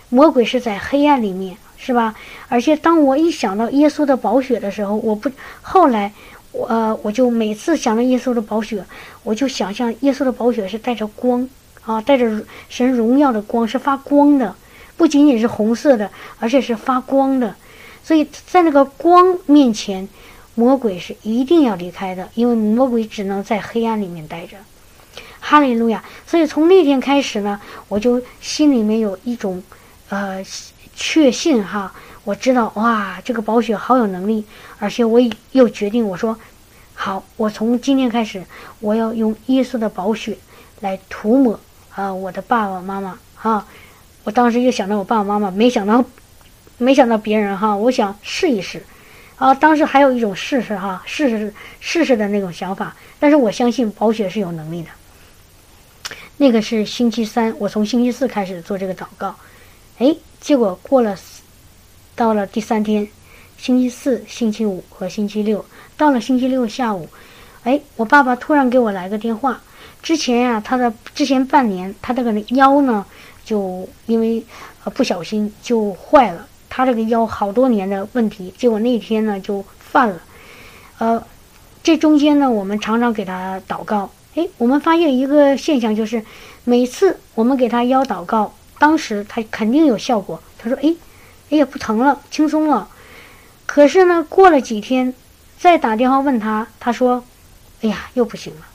魔鬼是在黑暗里面，是吧？而且当我一想到耶稣的宝血的时候，后来我就每次想到耶稣的宝血，我就想象耶稣的宝血是带着光啊，带着神荣耀的光，是发光的，不仅仅是红色的，而且是发光的。所以在那个光面前，魔鬼是一定要离开的，因为魔鬼只能在黑暗里面待着。哈利路亚！所以从那天开始呢，我就心里面有一种确信哈，我知道哇，这个宝血好有能力，而且我又决定，我说好，我从今天开始，我要用耶稣的宝血来涂抹我的爸爸妈妈啊。我当时就想到我爸爸妈妈，没想到别人哈，我想试一试啊。当时还有一种试试的那种想法，但是我相信宝血是有能力的。那个是星期三，我从星期四开始做这个祷告，结果到了第3天，星期四、星期五和星期六，到了星期六下午，我爸爸突然给我来个电话。之前半年他这个腰呢，就因为不小心就坏了，他这个腰好多年的问题，结果那天呢就犯了。这中间呢，我们常常给他祷告。我们发现一个现象，就是每次我们给他腰祷告，当时他肯定有效果。他说哎呀，不疼了，轻松了。可是呢，过了几天再打电话问他，他说哎呀，又不行了。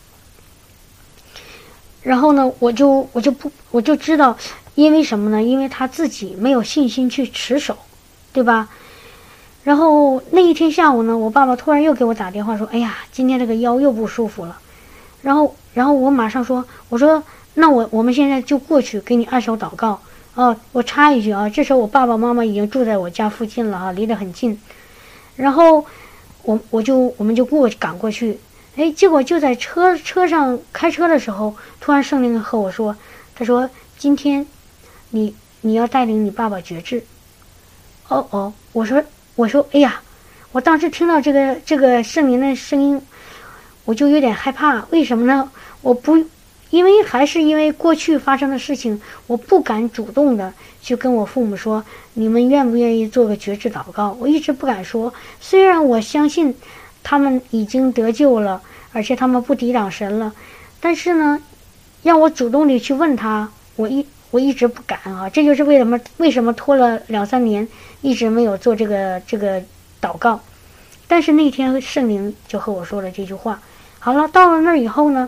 然后呢，我就知道，因为什么呢？因为他自己没有信心去持守，对吧？然后那一天下午呢，我爸爸突然又给我打电话说，哎呀，今天这个腰又不舒服了。然后我马上说，我说那我们现在就过去给你按手祷告。我插一句啊，这时候我爸爸妈妈已经住在我家附近了离得很近。然后我们就赶过去。结果就在车上开车的时候，突然圣灵和我说，他说今天你要带领你爸爸决志。我说哎呀，我当时听到这个圣灵的声音，我就有点害怕。为什么呢？因为过去发生的事情，我不敢主动的去跟我父母说，你们愿不愿意做个决志祷告？我一直不敢说，虽然我相信他们已经得救了，而且他们不抵挡神了，但是呢，让我主动的去问他，我一直不敢啊。这就是为什么拖了2-3年一直没有做这个祷告。但是那天圣灵就和我说了这句话。好了，到了那儿以后呢，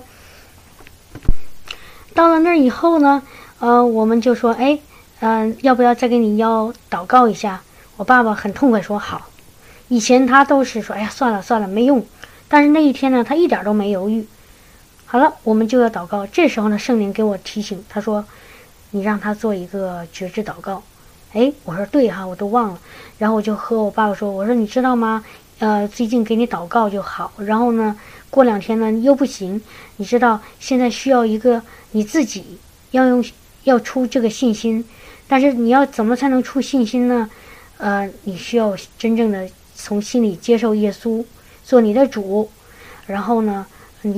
我们就说要不要再给你腰祷告一下？我爸爸很痛快说好。以前他都是说哎呀算了没用，但是那一天呢，他一点都没犹豫。好了，我们就要祷告。这时候呢，圣灵给我提醒，他说你让他做一个决志祷告。我说对哈，我都忘了。然后我就和我爸爸说，我说你知道吗，最近给你祷告就好，然后呢过2天呢又不行，你知道现在需要一个你自己要出这个信心。但是你要怎么才能出信心呢？你需要真正的从心里接受耶稣做你的主。然后呢，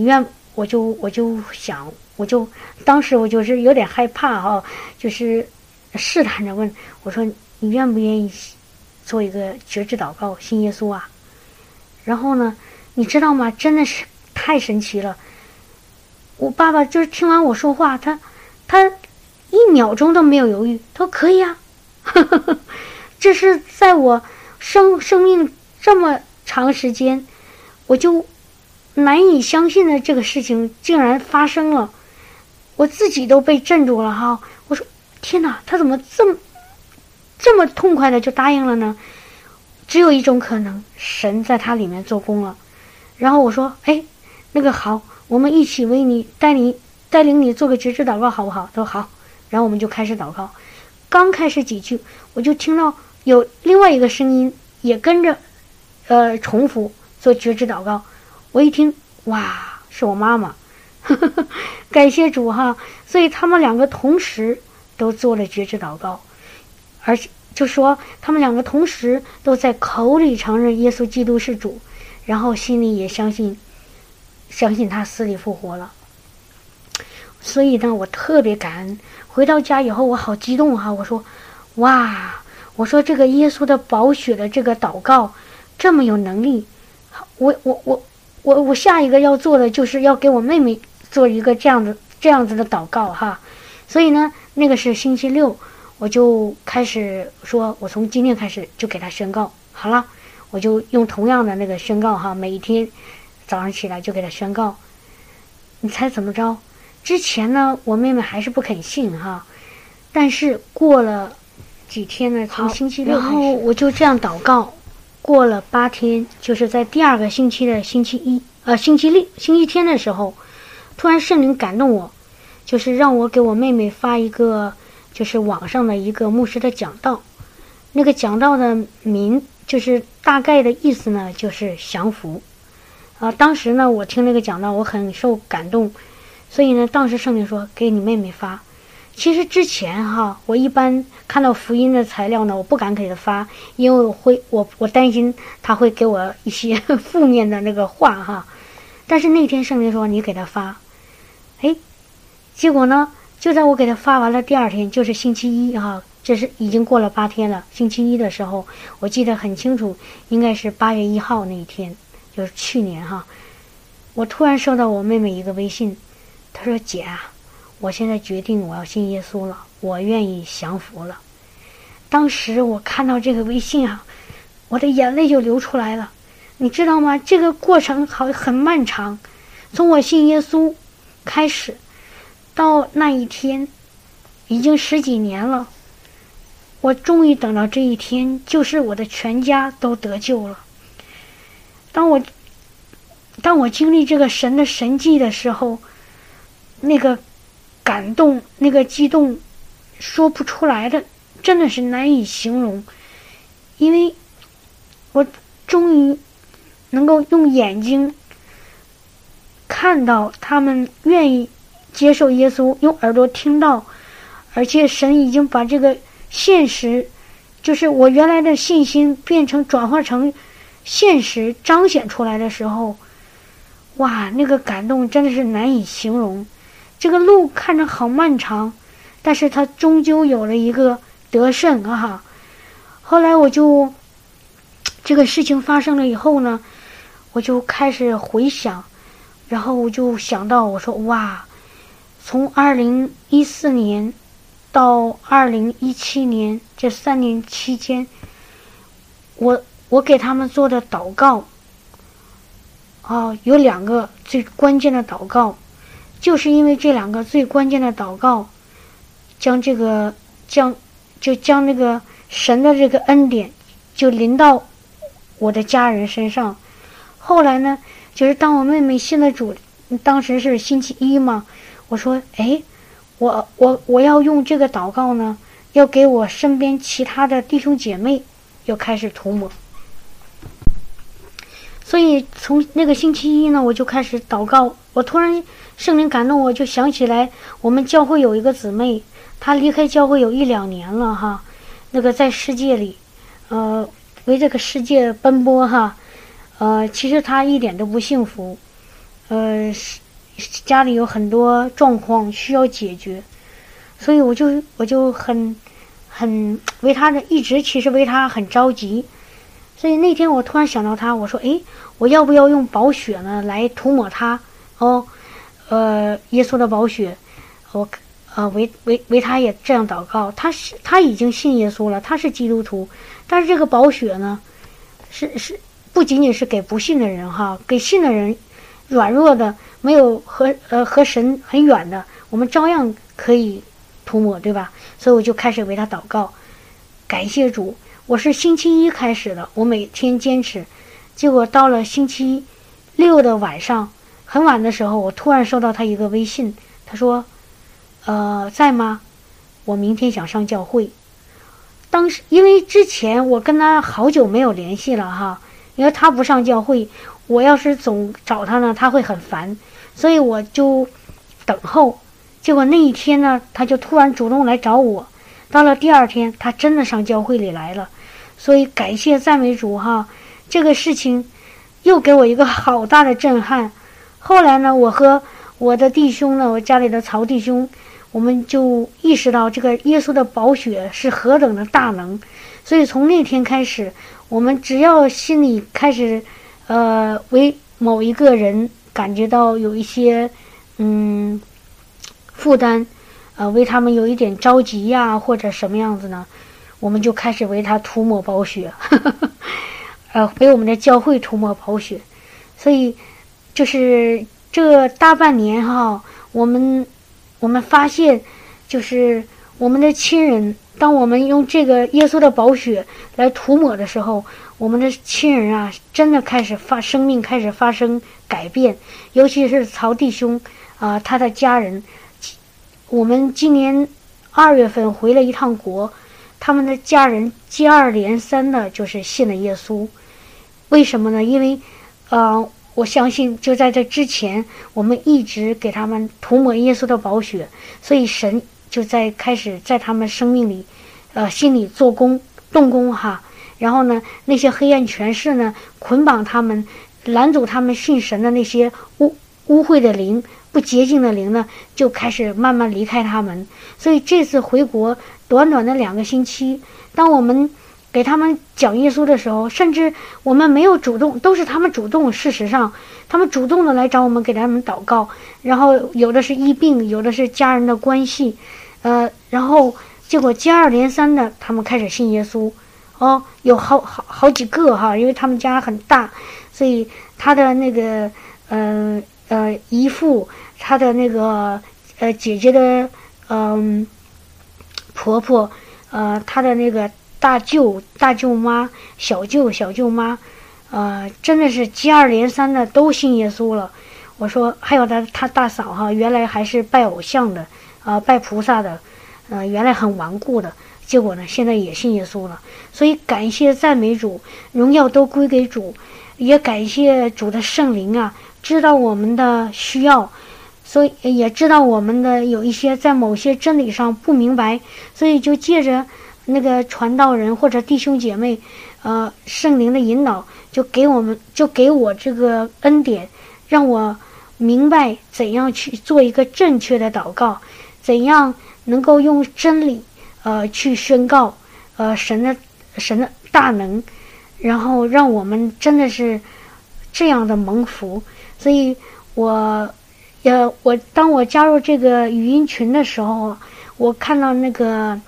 当时我就是有点害怕就是试探着问我说，你愿不愿意做一个决志祷告信耶稣啊？然后呢，你知道吗，真的是太神奇了。我爸爸就是听完我说话，他1秒钟都没有犹豫，他说可以啊。这是在我生命这么长时间，我就难以相信的这个事情竟然发生了，我自己都被镇住了哈。我说天哪，他怎么这么痛快的就答应了呢？只有一种可能，神在他里面做工了。然后我说那个好，我们一起为你带领你做个决志祷告好不好？他说好。然后我们就开始祷告。刚开始几句，我就听到有另外一个声音也跟着重复做决志祷告。我一听，哇，是我妈妈。感谢主哈。所以他们2个同时都做了决志祷告，而且就说他们2个同时都在口里承认耶稣基督是主，然后心里也相信他死里复活了。所以呢，我特别感恩。回到家以后，我好激动哈！我说哇，我说这个耶稣的宝血的这个祷告这么有能力，我下一个要做的就是要给我妹妹做一个这样子的祷告哈。所以呢，那个是星期六，我就开始说，我从今天开始就给她宣告好了，我就用同样的那个宣告哈，每一天早上起来就给她宣告。你猜怎么着？之前呢，我妹妹还是不肯信哈，但是过了几天呢，从星期六开始，然后我就这样祷告，过了8天，就是在第2个星期的星期天的时候，突然圣灵感动我，就是让我给我妹妹发一个，就是网上的一个牧师的讲道，那个讲道的就是大概的意思呢，就是降服。当时呢，我听那个讲道，我很受感动，所以呢，当时圣灵说给你妹妹发。其实之前哈，我一般看到福音的材料呢，我不敢给她发，因为我担心她会给我一些负面的那个话哈。但是那天圣灵说你给她发，结果呢，就在我给她发完了第2天，就是星期一哈，这是已经过了8天了。星期一的时候，我记得很清楚，应该是8月1号那一天，就是去年哈。我突然收到我妹妹一个微信，她说：“姐啊，我现在决定我要信耶稣了，我愿意降服了。”当时我看到这个微信啊，我的眼泪就流出来了。你知道吗？这个过程很漫长，从我信耶稣开始到那一天，已经10几年了。我终于等到这一天，就是我的全家都得救了。当我经历这个神的神迹的时候，那个感动，那个激动，说不出来的，真的是难以形容。因为我终于能够用眼睛看到他们愿意接受耶稣，用耳朵听到，而且神已经把这个现实，就是我原来的信心转化成现实彰显出来的时候，哇，那个感动真的是难以形容。这个路看着好漫长，但是它终究有了一个得胜啊。后来这个事情发生了以后呢，我就开始回想，然后我就想到，我说哇，从2014年到2017年这3年期间，我给他们做的祷告有2个最关键的祷告，就是因为这2个最关键的祷告，将那个神的这个恩典就临到我的家人身上。后来呢，就是当我妹妹信了主，当时是星期一嘛，我说我要用这个祷告呢，要给我身边其他的弟兄姐妹要开始涂抹。所以从那个星期一呢，我就开始祷告。我突然圣灵感动，我就想起来我们教会有一个姊妹，她离开教会有1、2年了哈，那个在世界里为这个世界奔波哈，其实她一点都不幸福，家里有很多状况需要解决，所以我就很为她的其实为她很着急。所以那天我突然想到她，我说我要不要用宝血呢来涂抹她耶稣的宝血，我为她也这样祷告。她已经信耶稣了，她是基督徒，但是这个宝血呢是不仅仅是给不信的人哈，给信的人，软弱的没有和神很远的，我们照样可以涂抹，对吧？所以我就开始为她祷告。感谢主，我是星期一开始的，我每天坚持，结果到了星期六的晚上很晚的时候，我突然收到他一个微信，他说在吗？我明天想上教会。当时因为之前我跟他好久没有联系了哈，因为他不上教会，我要是总找他呢，他会很烦，所以我就等候。结果那一天呢，他就突然主动来找我。到了第2天，他真的上教会里来了，所以感谢赞美主哈，这个事情又给我一个好大的震撼。后来呢，我和我的弟兄呢，我家里的曹弟兄， 我们就意识到这个耶稣的宝血是何等的大能。所以从那天开始，我们只要心里开始为某一个人感觉到有一些负担，为他们有一点着急呀，或者什么样子呢，我们就开始为他涂抹宝血，为我们的教会涂抹宝血。所以就是这大半年哈，我们发现，就是我们的亲人，当我们用这个耶稣的宝血来涂抹的时候，我们的亲人啊，真的生命开始发生改变。尤其是曹弟兄他的家人，我们今年2月份回了一趟国，他们的家人接二连三的就是信了耶稣。为什么呢？因为我相信就在这之前，我们一直给他们涂抹耶稣的宝血，所以神就开始在他们生命里心里动工哈。然后呢，那些黑暗权势呢，捆绑他们，拦阻他们信神的那些污秽的灵、不洁净的灵呢，就开始慢慢离开他们。所以这次回国短短的2个星期，当我们给他们讲耶稣的时候，甚至我们没有主动，都是他们主动。事实上，他们主动的来找我们，给他们祷告。然后有的是医病，有的是家人的关系，然后结果接二连三的，他们开始信耶稣。有好几个哈，因为他们家很大，所以他的那个姨父，他的那个姐姐的婆婆，他的那个大舅妈、小舅妈，真的是接二连三的都信耶稣了。我说还有他大嫂哈，原来还是拜偶像的，拜菩萨的，原来很顽固的，结果呢现在也信耶稣了。所以感谢赞美主，荣耀都归给主，也感谢主的圣灵啊，知道我们的需要，所以也知道我们的有一些在某些真理上不明白，所以就借着那个传道人或者弟兄姐妹，圣灵的引导，就给我这个恩典，让我明白怎样去做一个正确的祷告，怎样能够用真理去宣告神的大能，然后让我们真的是这样的蒙福。所以当我加入这个语音群的时候，我看到那个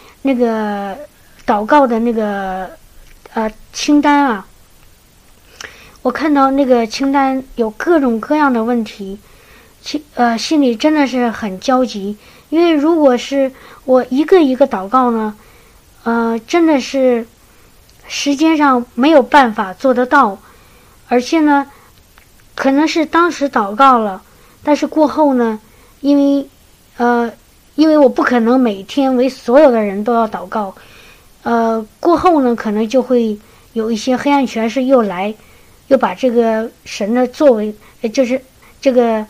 祷告的那个清单啊，我看到那个清单有各种各样的问题，心里真的是很焦急。因为如果是我一个一个祷告呢，真的是时间上没有办法做得到，而且呢，可能是当时祷告了，但是过后呢，因为我不可能每天为所有的人都要祷告，过后呢，可能就会有一些黑暗权势又把这个神的作为，就是这个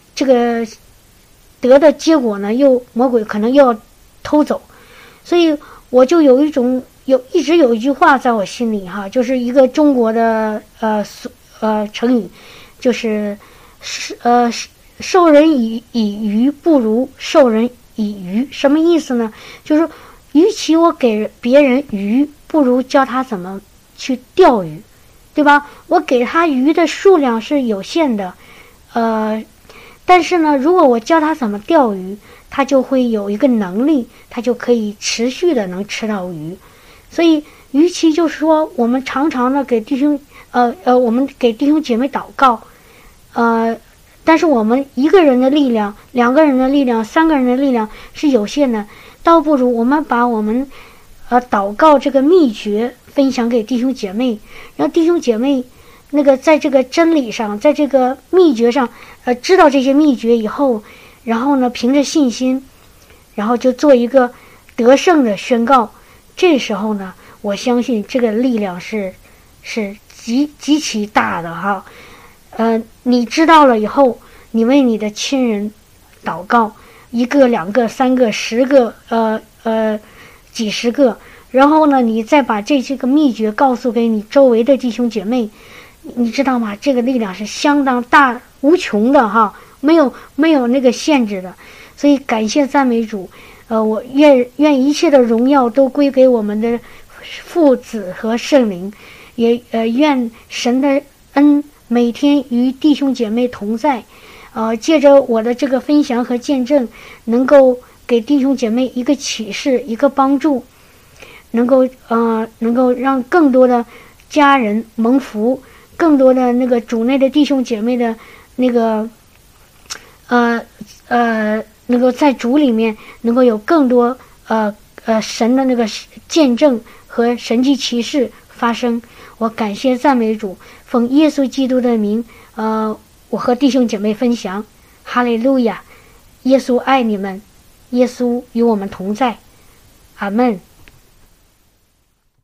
得的结果呢，魔鬼可能又要偷走。所以我就一直有一句话在我心里哈，就是一个中国的成语，就是授人以鱼不如授人以渔。什么意思呢？就是与其我给别人鱼，不如教他怎么去钓鱼，对吧？我给他鱼的数量是有限的，但是呢，如果我教他怎么钓鱼，他就会有一个能力，他就可以持续的能吃到鱼。所以与其就是说我们常常的给弟兄姐妹祷告，但是我们一个人的力量、2个人的力量、3个人的力量是有限的，倒不如我们把我们祷告这个秘诀分享给弟兄姐妹，让弟兄姐妹那个在这个真理上，在这个秘诀上，知道这些秘诀以后，然后呢，凭着信心，然后就做一个得胜的宣告。这时候呢，我相信这个力量是极其大的哈。你知道了以后，你为你的亲人祷告，1个、2个、3个、10个，几十个，然后呢，你再把这些个秘诀告诉给你周围的弟兄姐妹。你知道吗？这个力量是相当大、无穷的哈，没有那个限制的。 所以感谢赞美主。我愿一切的荣耀都归给我们的父子和圣灵，也愿神的恩每天与弟兄姐妹同在。借着我的这个分享和见证，能够给弟兄姐妹一个启示，一个帮助，能够让更多的家人蒙福，更多的那个主内的弟兄姐妹的那个能够在主里面能够有更多神的那个见证和神迹奇事发生。我感谢赞美主，奉耶稣基督的名，我和弟兄姐妹分享，哈利路亚！耶稣爱你们，耶稣与我们同在，阿门。